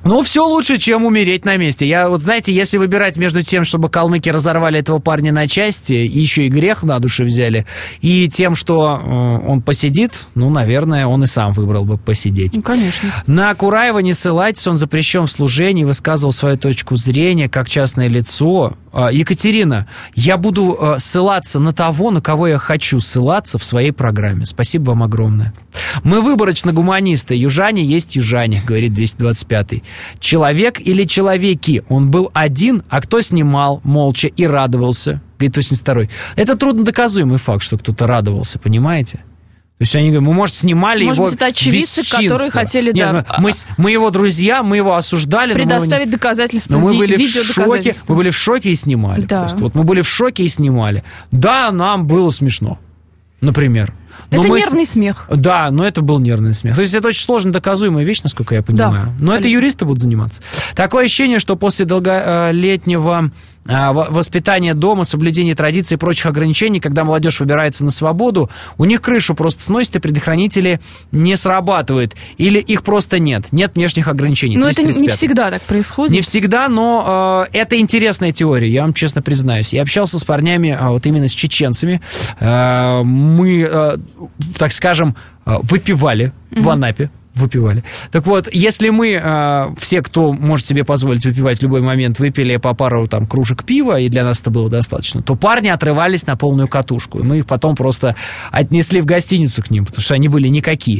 Ну, все лучше, чем умереть на месте. Я вот, знаете, если выбирать между тем, чтобы калмыки разорвали этого парня на части, и еще и грех на душу взяли, и тем, что э, он посидит, ну, наверное, он и сам выбрал бы посидеть. Ну, конечно. На Кураева не ссылайтесь, он запрещен в служении, высказывал свою точку зрения как частное лицо. Екатерина, я буду ссылаться на того, на кого я хочу ссылаться в своей программе. Спасибо вам огромное. Мы выборочно гуманисты. Южане есть южане, говорит двести двадцать пятый. Человек или человеки? Он был один, а кто снимал молча и радовался? Говорит восемьдесят второй. Это труднодоказуемый факт, что кто-то радовался, понимаете? То есть они говорят, мы, может, снимали может его быть, это очевидцы, бесчинство. которые хотели, Нет, да, мы, мы его друзья, мы его осуждали. предоставить но мы, доказательства, но мы ви- были в шоке, мы были в шоке и снимали. Да. Просто. Вот мы были в шоке и снимали. Да, нам было смешно, например. Но это мы нервный с... смех. Да, но это был нервный смех. То есть это очень сложно доказуемая вещь, насколько я понимаю. Да, но абсолютно. это юристы будут заниматься. Такое ощущение, что после долголетнего воспитания дома, соблюдения традиций и прочих ограничений, когда молодежь выбирается на свободу, у них крышу просто сносит, и предохранители не срабатывают. Или их просто нет. Нет внешних ограничений. Но это не всегда так происходит. Не всегда, но э, это интересная теория, я вам честно признаюсь. Я общался с парнями, э, вот именно с чеченцами. Э, мы, э, так скажем, э, выпивали mm-hmm. в Анапе. Выпивали. Так вот, если мы, э, все, кто может себе позволить выпивать в любой момент, выпили по пару там кружек пива, и для нас это было достаточно, то парни отрывались на полную катушку. И мы их потом просто отнесли в гостиницу к ним, потому что они были никакие.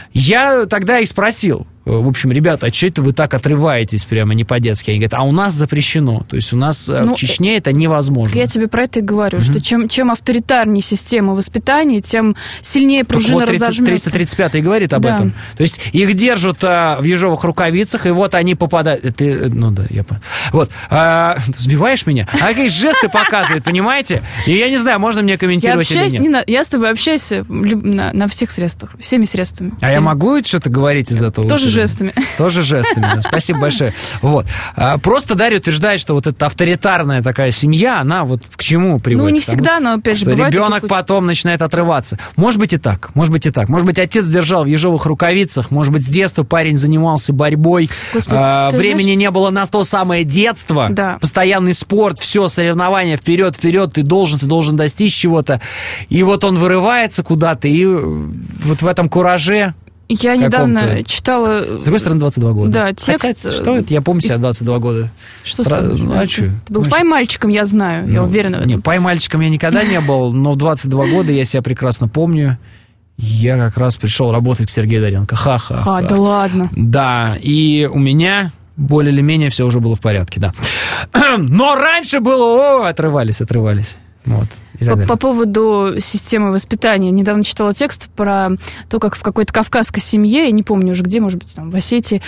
Я тогда их спросил, в общем, ребята, а что это вы так отрываетесь прямо не по-детски? Они говорят, а у нас запрещено. То есть у нас ну, в Чечне это невозможно. Я тебе про это и говорю, mm-hmm. что чем, чем авторитарнее система воспитания, тем сильнее пружина вот разожмется. триста тридцать пятый говорит об да. этом. То есть их держат а, в ежовых рукавицах, и вот они попадают... Ты, ну да, я понял. Вот. А, ты сбиваешь меня? А какие жесты показывает, понимаете? И я не знаю, можно мне комментировать я общаюсь, или нет. Не на, я с тобой общаюсь на, на всех средствах, всеми средствами. А всеми. я могу что-то говорить из этого? Тоже жестами. Тоже жестами, да. Спасибо большое. Вот. Просто Дарья утверждает, что вот эта авторитарная такая семья, она вот к чему приводит? Ну, не всегда, но опять же, бывает ребенок потом начинает отрываться. Может быть и так, может быть и так. Может быть, отец держал в ежовых рукавицах, может быть, с детства парень занимался борьбой, Господи, а, времени знаешь... не было на то самое детство, да. Постоянный спорт, все, соревнования, вперед, вперед, ты должен, ты должен достичь чего-то. И вот он вырывается куда-то, и вот в этом кураже... Я недавно читала... С другой стороны, двадцать два года. Да, текст... Хотя, что это? Я помню себя двадцать два года. Что Стра... с тобой? Ну, а что? Ты был ну, пай-мальчиком, я знаю, ну, я уверена в этом. Не, пай-мальчиком я никогда не был, но в двадцать два года я себя прекрасно помню. Я как раз пришел работать к Сергею Доренко. Ха-ха-ха. А, да ладно. Да, и у меня... более или менее все уже было в порядке, да. Но раньше было... О, отрывались, отрывались. Вот. По, по поводу системы воспитания. Недавно читала текст про то, как в какой-то кавказской семье, я не помню уже где, может быть, там, в Осетии,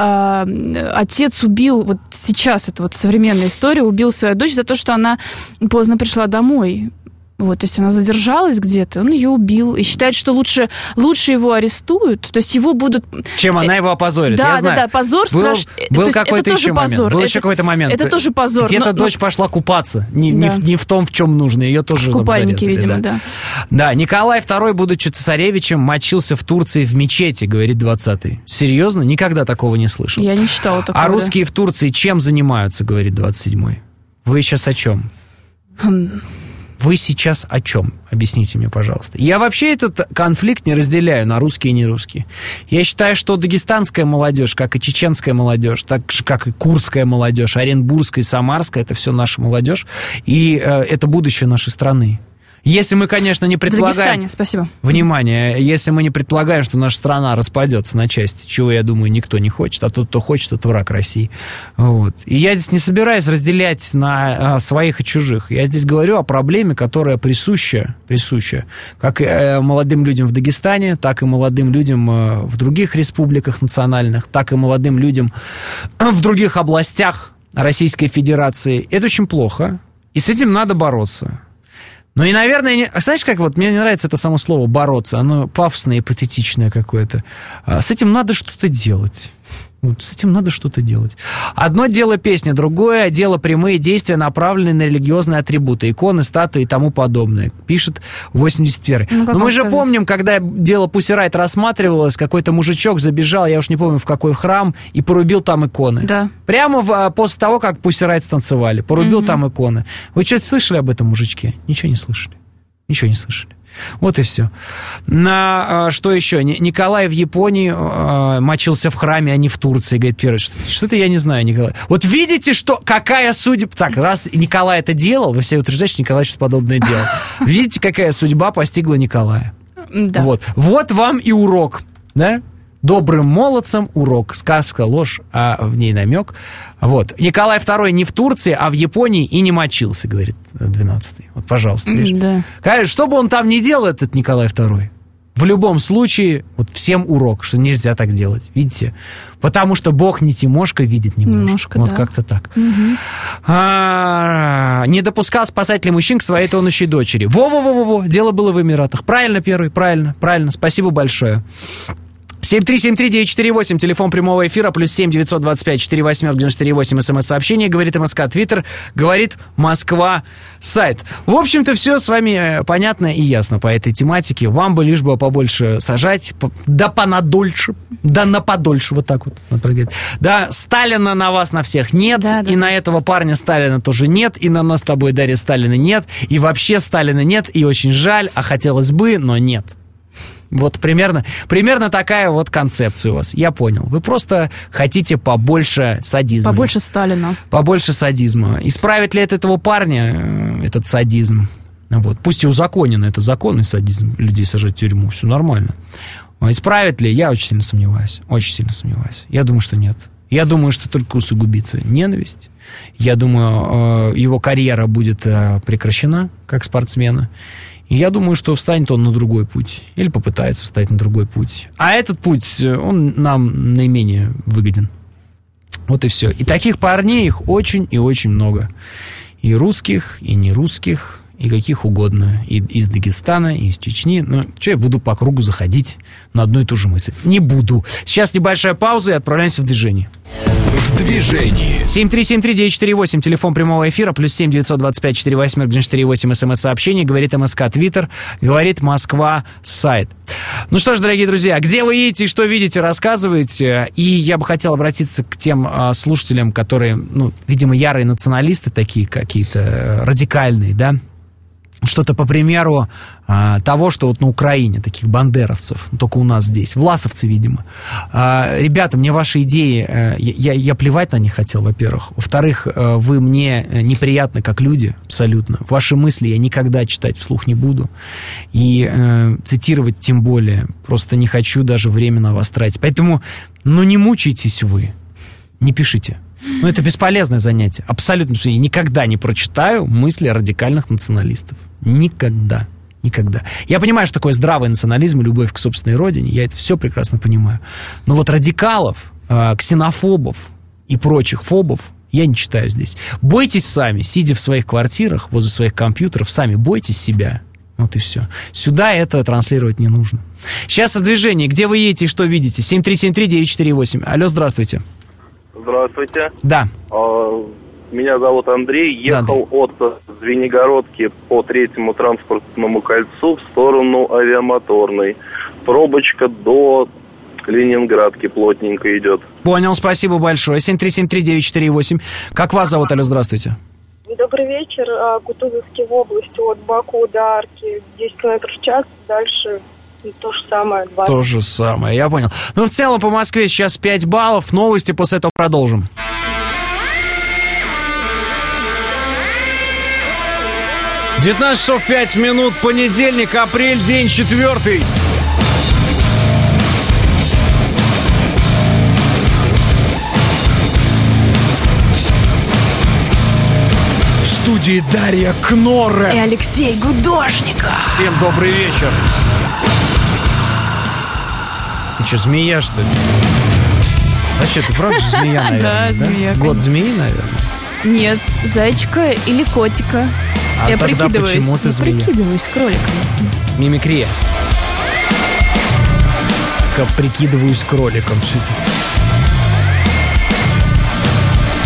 э, отец убил, вот сейчас это вот современная история, убил свою дочь за то, что она поздно пришла домой. Вот, то есть она задержалась где-то, он ее убил, и считает, что лучше, лучше его арестуют, то есть его будут... Чем она его опозорит, да, я знаю. Да, да, позор был, страшный. Был какой-то еще момент, был это, еще какой-то момент. Это тоже позор. Где-то но, дочь но... пошла купаться, не, да. не, в, не в том, в чем нужно, ее тоже в купальнике, зарезали, видимо, да. да. Да, Николай второй, будучи цесаревичем, мочился в Турции в мечети, говорит двадцатый. Серьезно? Никогда такого не слышал. Я не читала такого. А русские в Турции чем занимаются, говорит двадцать седьмой? Вы сейчас о чем? Хм... Вы сейчас о чем? Объясните мне, пожалуйста. Я вообще этот конфликт не разделяю на русские и нерусские. Я считаю, что дагестанская молодежь, как и чеченская молодежь, так же, как и курдская молодежь, оренбургская, самарская, это все наша молодежь, и э, это будущее нашей страны. Если мы, конечно, не предполагаем... В Дагестане, спасибо. Внимание, если мы не предполагаем, что наша страна распадется на части, чего, я думаю, никто не хочет, а тот, кто хочет, тот враг России. Вот. И я здесь не собираюсь разделять на а, своих и чужих. Я здесь говорю о проблеме, которая присуща, присуща как и э, молодым людям в Дагестане, так и молодым людям э, в других республиках национальных, так и молодым людям в других областях Российской Федерации. Это очень плохо, и с этим надо бороться. Ну и, наверное, не... знаешь, как вот, мне не нравится это само слово «бороться», оно пафосное и патетичное какое-то. А с этим надо что-то делать. Вот с этим надо что-то делать. Одно дело песня, другое дело прямые действия, направленные на религиозные атрибуты, иконы, статуи и тому подобное. Пишет восемьдесят первый. Ну, Но мы же сказать? помним, когда дело Pussy Riot рассматривалось, какой-то мужичок забежал, я уж не помню в какой храм, и порубил там иконы. Да. Прямо в, после того, как Pussy Riot станцевали. Порубил угу. там иконы. Вы что-то слышали об этом мужичке? Ничего не слышали. Ничего не слышали. Вот и все. На, что еще? Николай в Японии э, мочился в храме, а не в Турции, говорит первый. Что-то я не знаю, Николай. Вот видите, что какая судьба... Так, раз Николай это делал, вы все утверждаете, что Николай что-то подобное делал. Видите, какая судьба постигла Николая. Да. Вот. Вот вам и урок, да? Добрым молодцам урок. Сказка, ложь, а в ней намек. Вот. Николай второй не в Турции, а в Японии и не мочился, говорит двенадцатый. Вот, пожалуйста, видишь. Да. Что бы он там ни делал, этот Николай второй, в любом случае, вот всем урок, что нельзя так делать. Видите? Потому что Бог не Тимошка видит не может. Немножко, вот да. как-то так. Угу. А, не допускал спасателей мужчин к своей тонущей дочери. Во-во-во-во, дело было в Эмиратах. Правильно, первый, правильно, правильно. Спасибо большое. семь три семь три девять четыре восемь, телефон прямого эфира, плюс семь девятьсот двадцать пять четыре восемь девяносто четыре восемь, смс-сообщение, говорит МСК, Твиттер, говорит Москва, сайт. В общем-то, все с вами понятно и ясно по этой тематике. Вам бы лишь бы побольше сажать, да понадольше, да на подольше, вот так вот, например. Да, Сталина на вас на всех нет, да, да, и да. на этого парня Сталина тоже нет, и на нас с тобой, Дарья, Сталина нет, и вообще Сталина нет, и очень жаль, а хотелось бы, но нет. Вот примерно, примерно такая вот концепция у вас. Я понял. Вы просто хотите побольше садизма. Побольше Сталина. Побольше садизма. Исправит ли это этого парня, этот садизм? Вот. Пусть и узаконено, это законный садизм, людей сажать в тюрьму, все нормально. Исправит ли? Я очень сильно сомневаюсь. Очень сильно сомневаюсь. Я думаю, что нет. Я думаю, что только усугубится ненависть. Я думаю, его карьера будет прекращена как спортсмена. И я думаю, что встанет он на другой путь. Или попытается встать на другой путь. А этот путь, он нам наименее выгоден. Вот и все. И таких парней их очень и очень много. И русских, и нерусских, и каких угодно. И из Дагестана, и из Чечни. Ну, что я буду по кругу заходить на одну и ту же мысль? Не буду. Сейчас небольшая пауза и отправляемся в движение. В движении. семь три семь три девять четыре восемь, телефон прямого эфира, плюс семь девятьсот двадцать пять четыре восемь девяносто четыре восемь, смс-сообщение, говорит МСК, Твиттер, говорит Москва, сайт. Ну что ж, дорогие друзья, где вы едете и что видите, рассказывайте. И я бы хотел обратиться к тем а, слушателям, которые, ну, видимо, ярые националисты такие какие-то, радикальные, да? Что-то по примеру а, того, что вот на Украине, таких бандеровцев, только у нас здесь, власовцы, видимо. А, ребята, мне ваши идеи, а, я, я плевать на них хотел, во-первых. Во-вторых, а, вы мне неприятны как люди, абсолютно. Ваши мысли я никогда читать вслух не буду. И а, цитировать тем более. Просто не хочу даже время на вас тратить. Поэтому, ну, не мучайтесь вы, не пишите. Ну, это бесполезное занятие. Абсолютно. Я никогда не прочитаю мысли радикальных националистов. Никогда. Никогда. Я понимаю, что такое здравый национализм и любовь к собственной родине. Я это все прекрасно понимаю. Но вот радикалов, ксенофобов и прочих фобов я не читаю здесь. Бойтесь сами, сидя в своих квартирах, возле своих компьютеров, сами бойтесь себя. Вот и все. Сюда это транслировать не нужно. Сейчас о движении. Где вы едете и что видите? семь три семь три девять четыре восемь. Алло, здравствуйте. Здравствуйте. Да. Меня зовут Андрей. Ехал да, от Звенигородки по третьему транспортному кольцу в сторону Авиамоторной. Пробочка до Ленинградки плотненько идет. Понял, спасибо большое. семь три семь три девять четыре восемь. Как вас зовут? Алло, здравствуйте. Добрый вечер. Кутузовский в области от Баку до Арки. десять километров в час. Дальше... То же самое. двадцать. То же самое, я понял. Ну, в целом, по Москве сейчас пять баллов. Новости, после этого продолжим. девятнадцать часов пять минут, понедельник, апрель, день четвертый. В студии Дарья Кнорре и Алексей Гудошников. Всем добрый вечер. Ты что, змея, что ли? Вообще, ты правда же змея, наверное? Да, змея. Год змеи, наверное? Нет, зайчика или котика. А я тогда прикидываюсь. Почему ты змея? Прикидываюсь кроликом. Мимикрия. Сказал, прикидываюсь кроликом. Что это?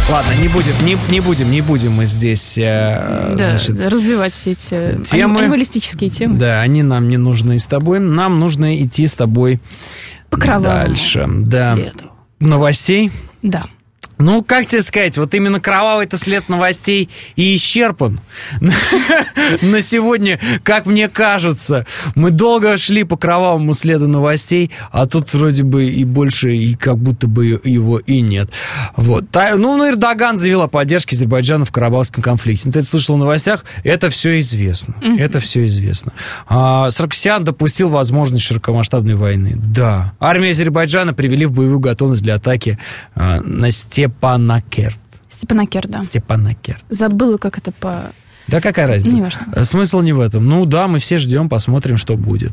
Ладно, не будем, не, не будем, не будем мы здесь э, да, значит, развивать все эти темы. Анималистические темы. Да, они нам не нужны с тобой. Нам нужно идти с тобой по дальше. Да. Следу. Новостей? Да. Ну, как тебе сказать, вот именно кровавый-то след новостей и исчерпан на сегодня, как мне кажется. Мы долго шли по кровавому следу новостей, а тут вроде бы и больше, и как будто бы его и нет. Вот. Ну, ну, Эрдоган заявил о поддержке Азербайджана в Карабахском конфликте. Ну, ты это слышал в новостях? Это все известно. Mm-hmm. Это все известно. А, Саркисян допустил возможность широкомасштабной войны. Да. Армию Азербайджана привели в боевую готовность для атаки а, на степь Степанакерт. Степанакерт, да. Степанакерт. Забыла, как это по... Да какая разница? Не важно. Смысл не в этом. Ну да, мы все ждем, посмотрим, что будет.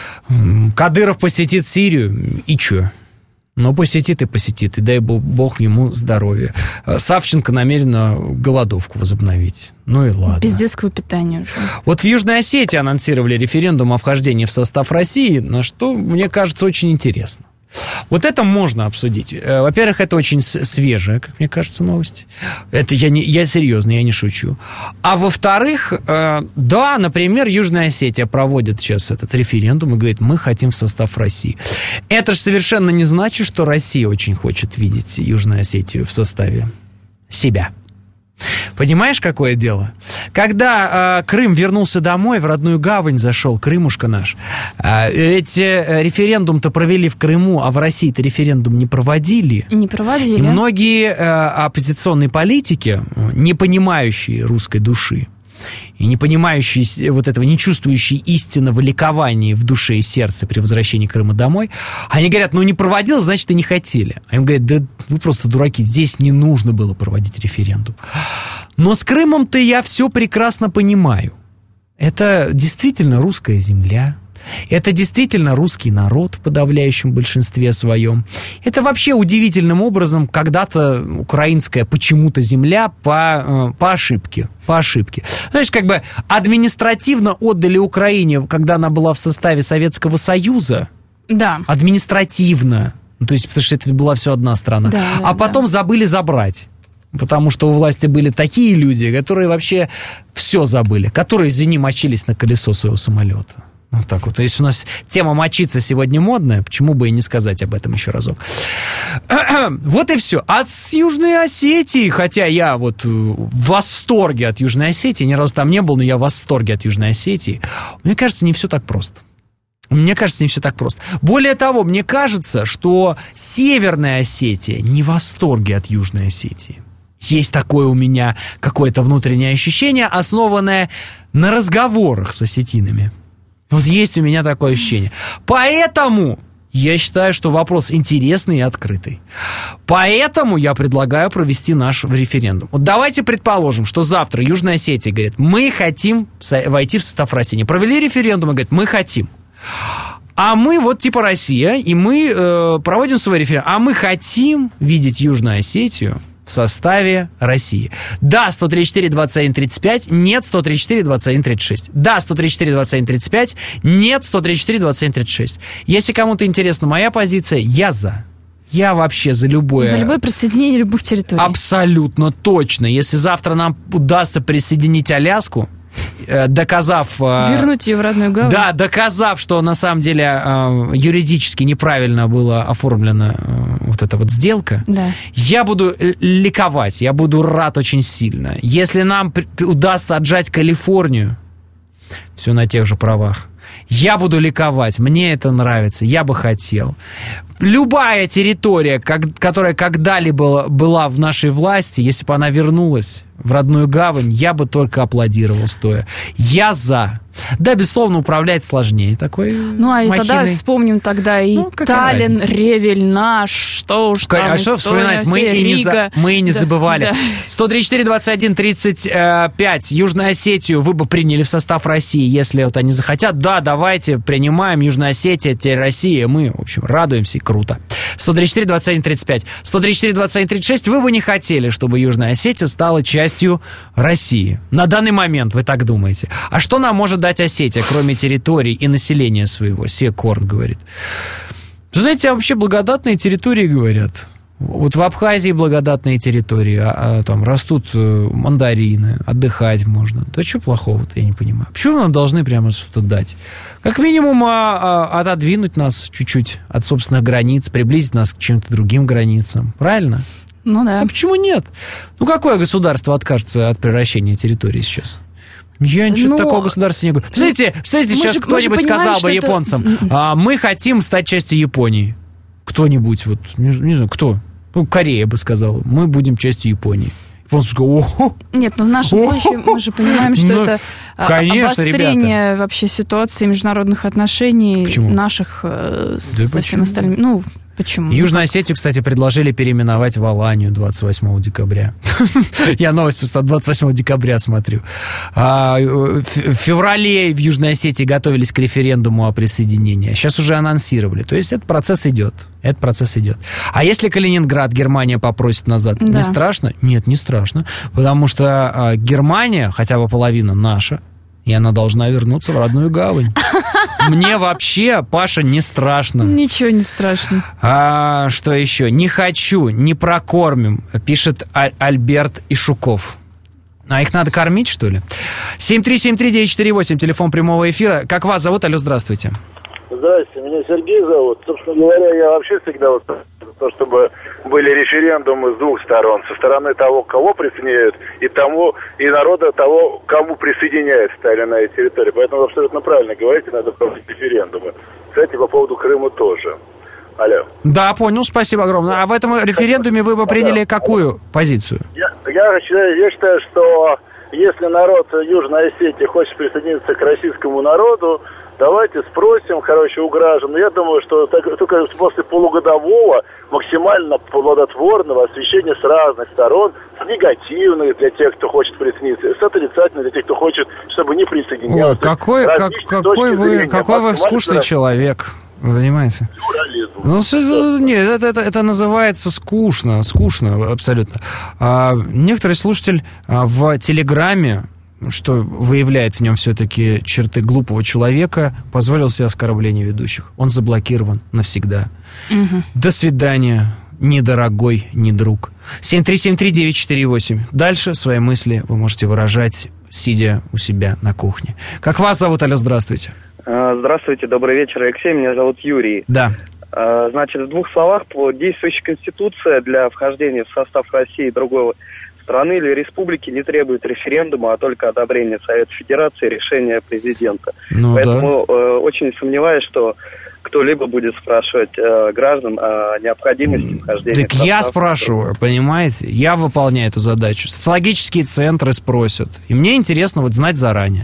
Кадыров посетит Сирию, и чё? Ну, посетит и посетит, и дай бог ему здоровья. Савченко намерена голодовку возобновить. Ну и ладно. Без детского питания уже. Вот в Южной Осетии анонсировали референдум о вхождении в состав России, на что, мне кажется, очень интересно. Вот это можно обсудить. Во-первых, это очень свежая, как мне кажется, новость. Это я, не, я серьезно, я не шучу. А во-вторых, да, например, Южная Осетия проводит сейчас этот референдум и говорит, мы хотим в состав России. Это же совершенно не значит, что Россия очень хочет видеть Южную Осетию в составе себя. Понимаешь, какое дело? Когда э, Крым вернулся домой, в родную гавань зашел, Крымушка наш, э, эти э, референдум-то провели в Крыму, а в России-то референдум не проводили. Не проводили. И многие э, оппозиционные политики, не понимающие русской души, и не понимающие вот этого, не чувствующие истинного ликования в душе и сердце при возвращении Крыма домой, они говорят, ну не проводил, значит и не хотели. А им говорят, да вы просто дураки, здесь не нужно было проводить референдум. Но с Крымом-то я все прекрасно понимаю. Это действительно русская земля. Это действительно русский народ в подавляющем большинстве своем. Это вообще удивительным образом когда-то украинская почему-то земля по, по ошибке. По ошибке. Знаешь, как бы административно отдали Украине, когда она была в составе Советского Союза. Да. Административно. Ну, то есть, потому что это была все одна страна. Да, а потом да. забыли забрать. Потому что у власти были такие люди, которые вообще все забыли. Которые, извини, мочились на колесо своего самолета. Вот так вот. Если у нас тема мочиться сегодня модная, почему бы и не сказать об этом еще разок. Вот и все. А с Южной Осетией, хотя я вот в восторге от Южной Осетии, ни разу там не был, но я в восторге от Южной Осетии, мне кажется, не все так просто. Мне кажется, не все так просто. Более того, мне кажется, что Северная Осетия не в восторге от Южной Осетии. Есть такое у меня какое-то внутреннее ощущение, основанное на разговорах с осетинами. Вот есть у меня такое ощущение. Поэтому я считаю, что вопрос интересный и открытый. Поэтому я предлагаю провести наш референдум. Вот давайте предположим, что завтра Южная Осетия говорит, мы хотим войти в состав России. Провели референдум и говорит, мы хотим. А мы вот типа Россия, и мы э, проводим свой референдум. А мы хотим видеть Южную Осетию в составе России. Да, сто тридцать четыре двадцать один тридцать пять, нет, сто тридцать четыре двадцать один тридцать шесть. Да, сто тридцать четыре двадцать один тридцать пять, нет, сто тридцать четыре двадцать один тридцать шесть. Если кому-то интересна моя позиция, я за. Я вообще за любое... За любое присоединение любых территорий. Абсолютно точно. Если завтра нам удастся присоединить Аляску, доказав... Вернуть ее в родную гавань. Да, доказав, что на самом деле юридически неправильно была оформлена вот эта вот сделка, да. Я буду ликовать, я буду рад очень сильно. Если нам удастся отжать Калифорнию, все на тех же правах, я буду ликовать, мне это нравится, я бы хотел. Любая территория, как, которая когда-либо была в нашей власти, если бы она вернулась в родную гавань, я бы только аплодировал стоя. Я за. Да, безусловно, управлять сложнее такой Ну, а и махиной. тогда вспомним тогда и ну, Таллин, Ревель, наш, что уж там. А что вспоминать? Мы и, не за, мы и не да, забывали. Да. сто тридцать четыре двадцать один тридцать пять. Южную Осетию вы бы приняли в состав России, если вот они захотят. Да, давайте принимаем Южную Осетию, теперь Россия. Мы, в общем, радуемся и круто. сто тридцать четыре двадцать один тридцать пять. сто тридцать четыре двадцать один тридцать шесть. Вы бы не хотели, чтобы Южная Осетия стала частью России. На данный момент вы так думаете. А что нам может дать Осетия, кроме территорий и населения своего? Секорн говорит. Вы знаете, а вообще благодатные территории, говорят. Вот в Абхазии благодатные территории, а, а, там растут мандарины, отдыхать можно. Да что плохого-то, я не понимаю. Почему нам должны прямо что-то дать? Как минимум а, а, отодвинуть нас чуть-чуть от собственных границ, приблизить нас к чем-то другим границам. Правильно? Ну да. А почему нет? Ну какое государство откажется от превращения территории сейчас? Я ничего ну, такого государства не говорю. Представляете, представляете сейчас же, кто-нибудь сказал бы японцам, это... а, мы хотим стать частью Японии. Кто-нибудь, вот, не, не знаю, кто? Ну, Корея бы сказала, мы будем частью Японии. Японцы сказали, о-хо! Нет, но в нашем о-хо! случае мы же понимаем, что ну, это конечно, обострение ребята. вообще ситуации международных отношений. Почему? Наших да со почему? Всеми остальными. Ну, почему? Южную Осетию, кстати, предложили переименовать в Аланию двадцать восьмого декабря. Я новость просто двадцать восьмого декабря смотрю. В феврале в Южной Осетии готовились к референдуму о присоединении. Сейчас уже анонсировали. То есть этот процесс идет. Этот процесс идет. А если Калининград Германия попросит назад, да. не страшно? Нет, не страшно. Потому что Германия, хотя бы половина наша, и она должна вернуться в родную гавань. Мне вообще, Паша, не страшно. Ничего не страшно. А, что еще? Не хочу, не прокормим, пишет Аль- Альберт Ишуков. А их надо кормить, что ли? семь три семь три девять четыре восемь, телефон прямого эфира. Как вас зовут? Алло, здравствуйте. Здравствуйте, меня Сергей зовут. Собственно говоря, я вообще всегда вот за то, чтобы были референдумы с двух сторон. Со стороны того, кого присоединяют, и тому, и народа того, кому присоединяют та или иная территория. Поэтому абсолютно правильно говорите, надо проводить референдумы. Кстати, по поводу Крыма тоже. Алло. Да, понял, спасибо огромное. А в этом референдуме вы бы приняли какую позицию? Я, я, считаю, я считаю, что если народ Южной Осетии хочет присоединиться к российскому народу, давайте спросим, короче, у граждан. Я думаю, что так, только после полугодового максимально плодотворного освещения с разных сторон, с негативных для тех, кто хочет присоединиться, с отрицательных для тех, кто хочет, чтобы не присоединялся. Ой, какой, как, какой вы, какой вы скучный человек. Вы понимаете? Ну, нет, это, это, это называется скучно, скучно абсолютно. А, некоторый слушатель а, в Телеграме, что выявляет в нем все-таки черты глупого человека, позволил себе оскорбление ведущих. Он заблокирован навсегда. Угу. До свидания, недорогой, не друг. семь три семь три девять четыре восемь. Дальше свои мысли вы можете выражать, сидя у себя на кухне. Как вас зовут? Алло, здравствуйте. Здравствуйте, добрый вечер, Алексей, меня зовут Юрий. Да. Значит, в двух словах, по действующей Конституции для вхождения в состав России и другой страны или республики не требует референдума, а только одобрения Совета Федерации, решения президента. Ну, Поэтому да. э, очень сомневаюсь, что кто-либо будет спрашивать э, граждан о необходимости вхождения. Так я спрашиваю, понимаете? Я выполняю эту задачу. Социологические центры спросят. И мне интересно вот знать заранее.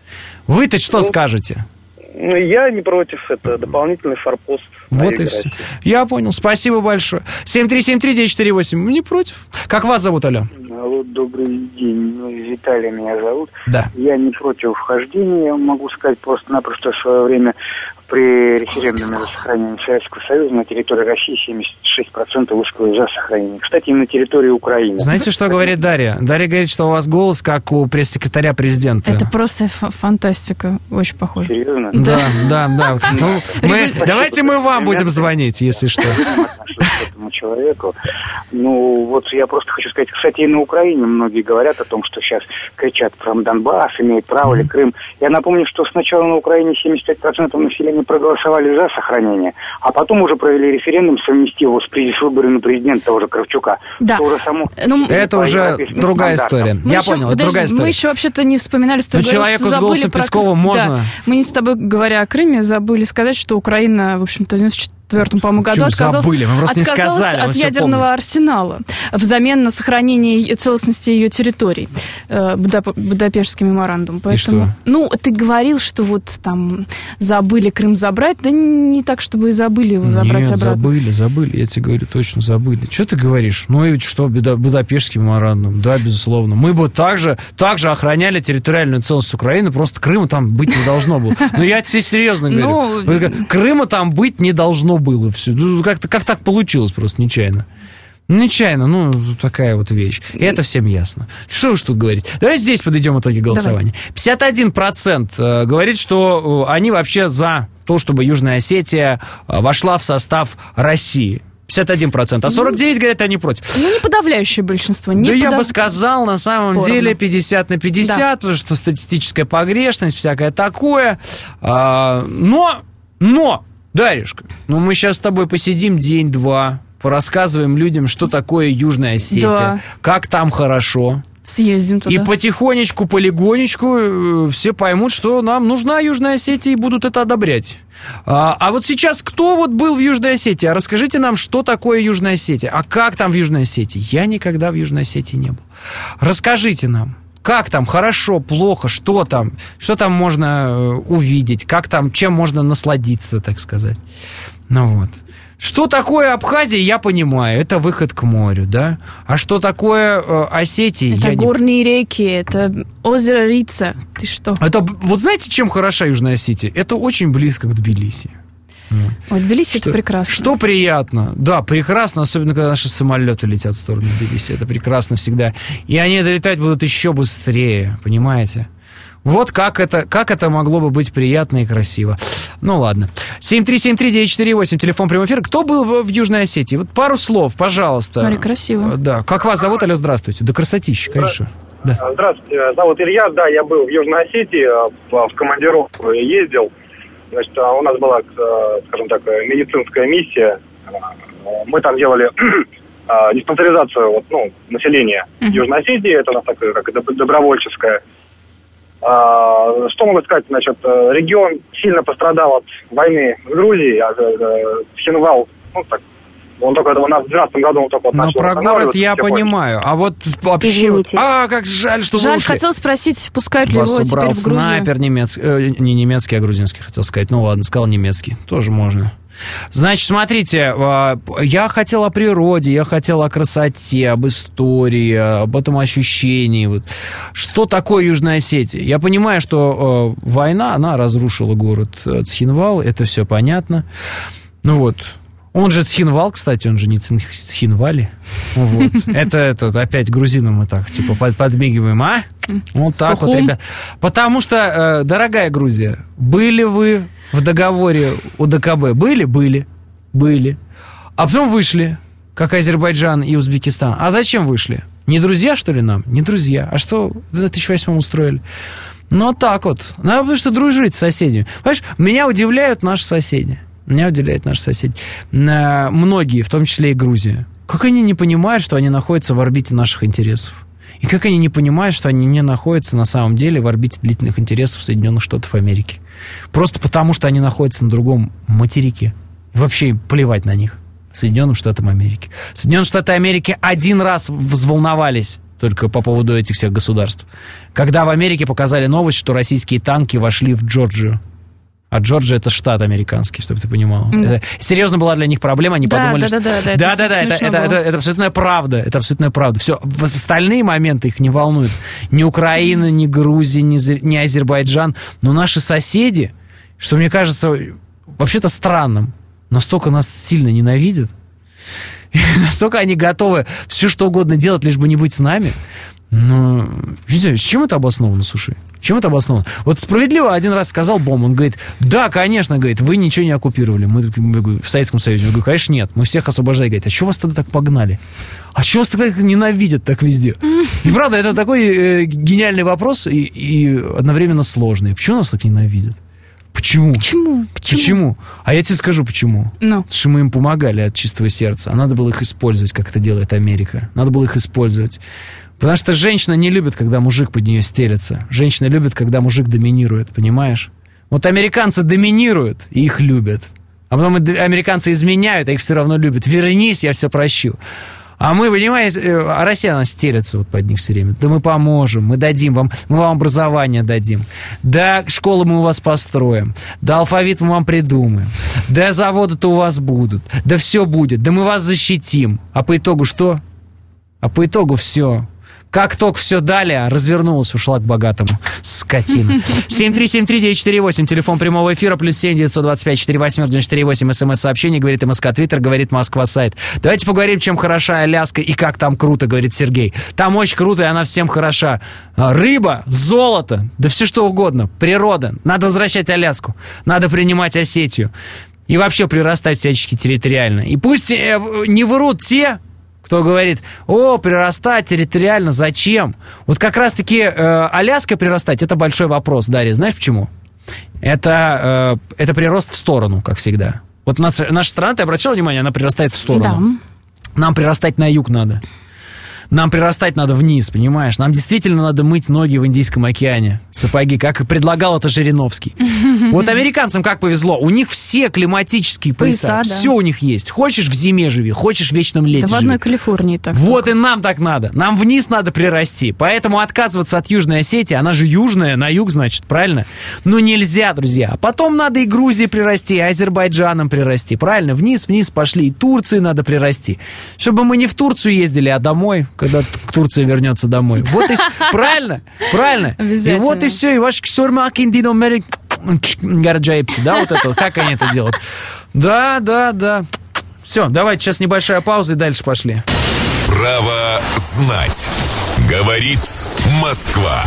Вы-то что ну, скажете? Ну, я не против, это дополнительный форпост. Вот и все. Я понял, спасибо большое. семь три семь три девять четыре восемь, не против. Как вас зовут, алло? Алло, добрый день, Виталий меня зовут. Да. Я не против вхождения, могу сказать, просто-напросто в свое время при референдуме за сохранение Советского Союза на территории России семьдесят шесть процентов высказали за сохранение. Кстати, и на территории Украины. Знаете, что говорит Дарья? Дарья говорит, что у вас голос как у пресс-секретаря президента. Это просто фантастика, очень похоже. Серьезно? Да, да, да. Ну, мы, давайте мы вам будем звонить, если что. К этому человеку. Ну, вот я просто хочу сказать, кстати, и на Украине многие говорят о том, что сейчас кричат про Донбасс, имеет право ли Крым. Я напомню, что сначала на Украине семьдесят пять процентов населения проголосовали за сохранение, а потом уже провели референдум, совместив его с выборами на президента того же Кравчука. Да. Уже само... ну, это уже другая история. Мы Я еще, понял, подожди, это другая история. Мы еще вообще-то не вспоминали с тобой. Но человеку с голосом Пескова можно. Да. Мы с тобой, говоря о Крыме, забыли сказать, что Украина, в общем-то, в девяносто четвёртом, по-моему, году отказалась, забыли? Мы просто не отказалась сказали, от ядерного арсенала взамен на сохранение целостности ее территорий. Будап- Будапештский меморандум. Поэтому, и что? Ну, ты говорил, что вот там забыли Крым забрать, да не так, чтобы и забыли его забрать Нет, обратно. забыли, забыли, я тебе говорю, точно забыли. Что ты говоришь? Ну и что, Будапештский меморандум, да, безусловно. Мы бы также, также охраняли территориальную целостность Украины, просто Крыма там быть не должно было. Ну я тебе серьезно говорю. Крыма там быть не должно было все. Ну, как, как так получилось просто нечаянно? Нечаянно, ну, такая вот вещь. И это всем ясно. Что уж тут говорить? Давайте здесь подведем итоги голосования. Давай. пятьдесят один процент говорит, что они вообще за то, чтобы Южная Осетия вошла в состав России. пятьдесят один процент, а сорок девять процентов говорят, они против. Ну, не подавляющее большинство. Не да подав... я бы сказал, на самом Порно. деле пятьдесят на пятьдесят, да. Потому что статистическая погрешность, всякое такое. А, но, но, Дарюшка, ну мы сейчас с тобой посидим день-два, порассказываем людям, что такое Южная Осетия, да. Как там хорошо. Съездим туда. И потихонечку, полигонечку все поймут, что нам нужна Южная Осетия и будут это одобрять. А, а вот сейчас кто вот был в Южной Осетии? А расскажите нам, что такое Южная Осетия? А как там в Южной Осетии? Я никогда в Южной Осетии не был. Расскажите нам, как там, хорошо, плохо, что там? Что там можно увидеть? Как там, чем можно насладиться, так сказать? Ну вот. Что такое Абхазия, я понимаю, это выход к морю, да? А что такое э, Осетия? Это я горные не... реки, это озеро Рица, ты что? Это, вот знаете, чем хороша Южная Осетия? Это очень близко к Тбилиси. Ой, Тбилиси что, это прекрасно. Что приятно, да, прекрасно, особенно когда наши самолеты летят в сторону Тбилиси, это прекрасно всегда. И они долетать будут еще быстрее, понимаете? Вот как это, как это могло бы быть приятно и красиво. Ну ладно. семь три семь три девять четыре восемь, телефон прямого эфира. Кто был в, в Южной Осетии? Вот пару слов, пожалуйста. Смотри, красиво. Да. Как вас зовут? Алло, здравствуйте. Да красотища, конечно. Да. Здравствуйте, зовут Илья. Да, я был в Южной Осетии, в командировку ездил. Значит, у нас была, скажем так, медицинская миссия. Мы там делали диспансеризацию вот, ну, населения uh-huh. Южной Осетии. Это у нас такая как добровольческая. Что могу сказать, значит, регион сильно пострадал от войны в Грузии, а Цхинвал, ну так, он только, у нас в двенадцатом году он только вот начал. Но про город я понимаю, а вот вообще, вот, а, как жаль, что жаль, вы ушли. Хотел спросить, пускают ли вас его теперь в Грузию? Снайпер немецкий, э, не немецкий, а грузинский, хотел сказать, ну ладно, сказал немецкий, тоже можно. Значит, смотрите, я хотел о природе, я хотел о красоте, об истории, об этом ощущении. Вот. Что такое Южная Осетия? Я понимаю, что война, она разрушила город Цхинвал, это все понятно. Ну вот. Он же Цхинвал, кстати, он же не Цхинвали. Вот. Это, это опять грузинам мы так, типа, подмигиваем, а? Вот так Сухум. Вот, ребят. Потому что, дорогая Грузия, были вы в договоре у ДКБ? Были? Были. Были. А потом вышли, как Азербайджан и Узбекистан. А зачем вышли? Не друзья, что ли, нам? Не друзья. А что в две тысячи восьмом устроили? Ну, так вот. Надо потому что дружить с соседями. Понимаешь, меня удивляют наши соседи. Меня удивляют наши соседи. Многие, в том числе и Грузия. Как они не понимают, что они находятся в орбите наших интересов? И как они не понимают, что они не находятся на самом деле в орбите длительных интересов Соединенных Штатов Америки? Просто потому, что они находятся на другом материке. И вообще им плевать на них. Соединенным Штатам Америки. Соединенные Штаты Америки один раз взволновались только по поводу этих всех государств. Когда в Америке показали новость, что российские танки вошли в Джорджию. А Джорджия — это штат американский, чтобы ты понимал. Mm. Это серьезно была для них проблема, они да, подумали, да, что... Да, да, да, да, да, да, это, это, это, это абсолютная правда, это абсолютная правда. Все, остальные моменты их не волнуют. Ни Украина, ни Грузия, ни, ни Азербайджан. Но наши соседи, что мне кажется вообще-то странным, настолько нас сильно ненавидят, настолько они готовы все что угодно делать, лишь бы не быть с нами. Ну, не знаю, с чем это обосновано, слушай? Чем это обосновано? Вот справедливо один раз сказал Бом, он говорит, да, конечно, говорит, вы ничего не оккупировали. Мы, мы в Советском Союзе. Я говорю, конечно, нет, мы всех освобождали. Говорит, а чего вас тогда так погнали? А чего вас тогда ненавидят так везде? И правда, это такой э, гениальный вопрос и, и одновременно сложный. Почему нас так ненавидят? Почему? Почему? Почему? Почему? А я тебе скажу, почему. No. Потому что мы им помогали от чистого сердца. А надо было их использовать, как это делает Америка. Надо было их использовать. Потому что женщина не любит, когда мужик под нее стелется. Женщина любит, когда мужик доминирует, понимаешь? Вот американцы доминируют, и их любят. А потом американцы изменяют, а их все равно любят. Вернись, я все прощу. А мы, понимаете, а Россия, она стелется вот под них все время. Да мы поможем, мы дадим вам, мы вам образование дадим. Да школы мы у вас построим. Да алфавит мы вам придумаем. Да заводы-то у вас будут. Да все будет. Да мы вас защитим. А по итогу что? А по итогу все. Как только все дали, развернулась, ушла к богатому. Скотина. семь три семь три девять четыре восемь, телефон прямого эфира, плюс семь девятьсот двадцать пять четыре восемь девять четыре восемь, смс-сообщение, говорит МСК Твиттер, говорит Москва сайт. Давайте поговорим, чем хороша Аляска и как там круто, говорит Сергей. Там очень круто, и она всем хороша. Рыба, золото, да все что угодно, природа. Надо возвращать Аляску, надо принимать Осетию. И вообще прирастать всячески территориально. И пусть э, не врут те, кто говорит, о, прирастать территориально, зачем? Вот как раз-таки э, Аляска прирастать, это большой вопрос, Дарья. Знаешь почему? Это, э, это прирост в сторону, как всегда. Вот наша, наша страна, ты обратила внимание, она прирастает в сторону. Да. Нам прирастать на юг надо. Нам прирастать надо вниз, понимаешь? Нам действительно надо мыть ноги в Индийском океане. Сапоги, как и предлагал это Жириновский. Вот американцам как повезло. У них все климатические пояса. пояса да. Все у них есть. Хочешь в зиме живи, хочешь в вечном лете да живи. В одной Калифорнии так. Вот только. И нам так надо. Нам вниз надо прирасти. Поэтому отказываться от Южной Осетии, она же южная, на юг, значит, правильно? Ну нельзя, друзья. Потом надо и Грузии прирасти, и Азербайджаном прирасти. Правильно? Вниз, вниз пошли. И Турции надо прирасти. Чтобы мы не в Турцию ездили, а домой, когда Турция вернется домой. Вот и правильно, правильно. И вот и все. И ваш Сурмакиндино Мери Гарджайпси, да, вот это, как они это делают. Да, да, да. Все, давайте сейчас небольшая пауза и дальше пошли. Право знать. Говорит Москва.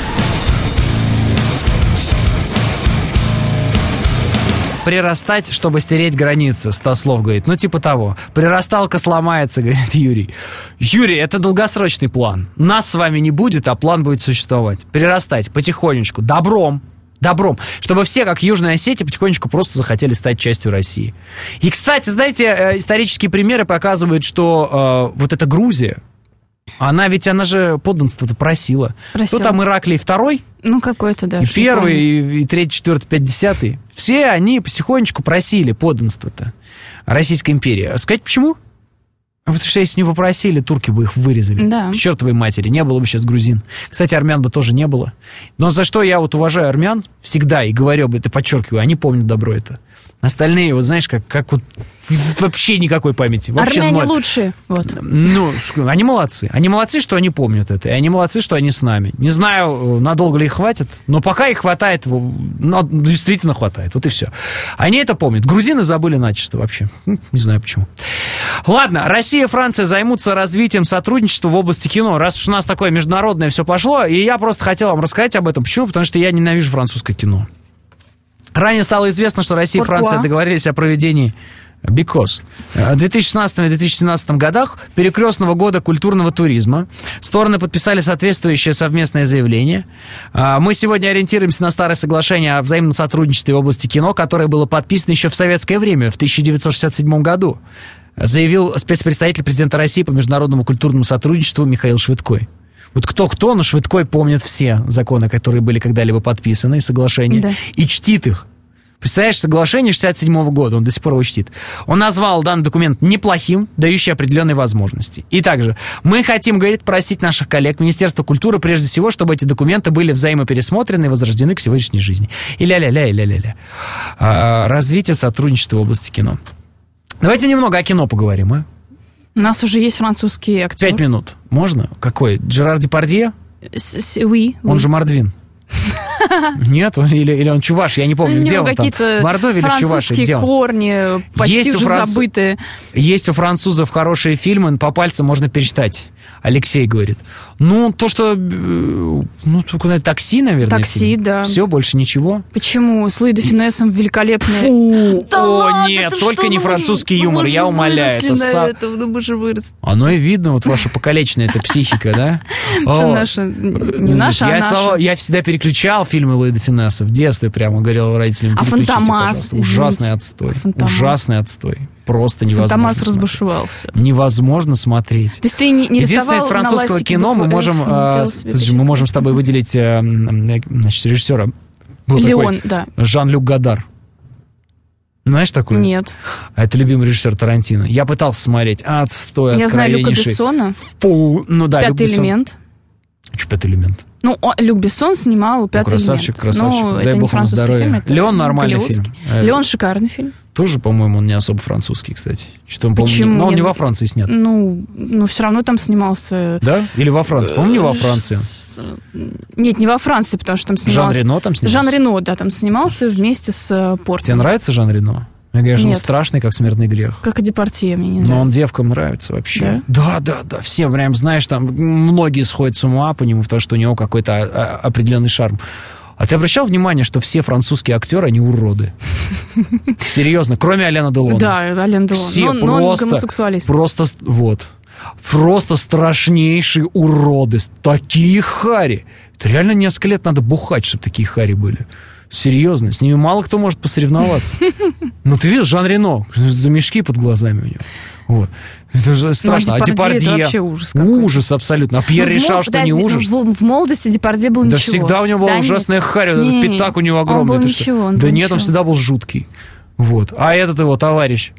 Прирастать, чтобы стереть границы, сто слов, говорит. Ну, типа того. Прирасталка сломается, говорит Юрий. Юрий, это долгосрочный план. Нас с вами не будет, а план будет существовать. Прирастать потихонечку, добром. Добром. Чтобы все, как Южная Осетия, потихонечку просто захотели стать частью России. И, кстати, знаете, исторические примеры показывают, что э, вот эта Грузия, она ведь, она же подданство-то просила. Просила. Кто там, Ираклий второй? Ну, какой-то, да. И первый, и, и третий, четвертый, пятый, десятый. Все они потихонечку просили подданство-то Российской империи. Сказать почему? Потому что если не попросили, турки бы их вырезали. Да. К чертовой матери. Не было бы сейчас грузин. Кстати, армян бы тоже не было. Но за что я вот уважаю армян всегда и говорю об этом, подчеркиваю, они помнят добро это. Остальные, вот знаешь, как, как вот вообще никакой памяти. Вообще армяне ноль. Лучшие. Вот. Ну, они молодцы. Они молодцы, что они помнят это. И они молодцы, что они с нами. Не знаю, надолго ли их хватит, но пока их хватает, ну, действительно хватает. Вот и все. Они это помнят. Грузины забыли начисто вообще. Не знаю почему. Ладно, Россия и Франция займутся развитием сотрудничества в области кино. Раз уж у нас такое международное все пошло, и я просто хотел вам рассказать об этом. Почему? Потому что я ненавижу французское кино. Ранее стало известно, что Россия и Франция договорились о проведении Because. В две тысячи шестнадцатом и две тысячи семнадцатом годах перекрестного года культурного туризма стороны подписали соответствующее совместное заявление. Мы сегодня ориентируемся на старое соглашение о взаимном сотрудничестве в области кино, которое было подписано еще в советское время, в тысяча девятьсот шестьдесят седьмом году, заявил спецпредставитель президента России по международному культурному сотрудничеству Михаил Швидкой. Вот кто-кто, но Швидкой помнит все законы, которые были когда-либо подписаны, и соглашения, да. И чтит их. Представляешь, соглашение шестьдесят седьмого года, он до сих пор его чтит. Он назвал данный документ неплохим, дающий определенные возможности. И также, мы хотим, говорит, просить наших коллег, Министерства культуры, прежде всего, чтобы эти документы были взаимопересмотрены и возрождены к сегодняшней жизни. И ля-ля-ля, и ля-ля-ля. А, развитие сотрудничества в области кино. Давайте немного о кино поговорим, а? У нас уже есть французский актер. Пять минут. Можно? Какой? Жерар Депардье? Oui, он oui. же Мордвин. Нет, или, или он чуваш, я не помню, где он там, в Мордовии или в Чувашии, где он? Корни, почти есть уже француз... забытые. Есть у французов хорошие фильмы, по пальцам можно пересчитать. Алексей говорит. Ну, то, что... Ну, только такси, наверное. Такси, фильм. Да. Все, больше ничего. Почему? С Луи де Финессом великолепный. Фу! Да О, ладно, нет, это только что? не Ну, французский мы юмор, же я умоляю. Это са... са... ну, мы же выросли. Оно и видно, вот ваша покалеченная эта психика, да? Что наша? Не наша, а наша. Я всегда переключал фильмы Луи де Финесса в детстве, прямо говорил родителям. А Фантомас? Ужасный отстой. Ужасный отстой. Просто невозможно. Фантомас разбушевался. Невозможно смотреть. То есть ты не, не единственное, из французского кино мы можем, э, мы можем с тобой выделить э, значит, режиссера. Был Леон, такой, да. Жан-Люк Годар. Знаешь такое? Нет. Это любимый режиссер Тарантино. Я пытался смотреть. Отстой, я знаю Люка Бессона. Фу, ну да, Пятый элемент. Что пятый элемент? Ну, Люк Бессон снимал «Пятый ну, красавчик, элемент». Красавчик, красавчик. Дай это бог ему здоровья. Леон нормальный фильм. Леон шикарный фильм. Тоже, по-моему, он не особо французский, кстати. Что он, Почему? Но он не во Франции снят. Ну, ну, все равно там снимался... Да? Или во Франции? По-моему, не во Франции. Нет, не во Франции, потому что там снимался... Жан Рено там снимался? Жан Рено, да, там снимался вместе с Портом. Тебе нравится Жан Рено? Мне кажется, он страшный, как смертный грех. Как и Депардье, мне не нравится. Но он девкам нравится вообще. Да? Да, да, да. Все прям, знаешь, там многие сходят с ума по нему, потому что у него какой-то определенный шарм. А ты обращал внимание, что все французские актеры, они уроды? Серьезно, кроме Аляна Делона. Да, Ален Делон. Все но, просто, но он гомосексуалист. Просто, вот, просто страшнейшие уроды. Такие хари. Это реально несколько лет надо бухать, чтобы такие хари были. Серьезно, с ними мало кто может посоревноваться. Ну, ты видишь, Жан Рено, за мешки под глазами у него. Вот. Это же страшно. Ну, а Депардье... Это вообще ужас какой-то. Ужас абсолютно. А Пьер ну, решал, мол... что Подожди, не ужас. В, в молодости Депардье был да ничего. Да всегда у него была да ужасная харя. Этот пятак у него огромный. Он был Ты ничего, он да был нет, ничего. Он всегда был жуткий. Вот. А этот его товарищ,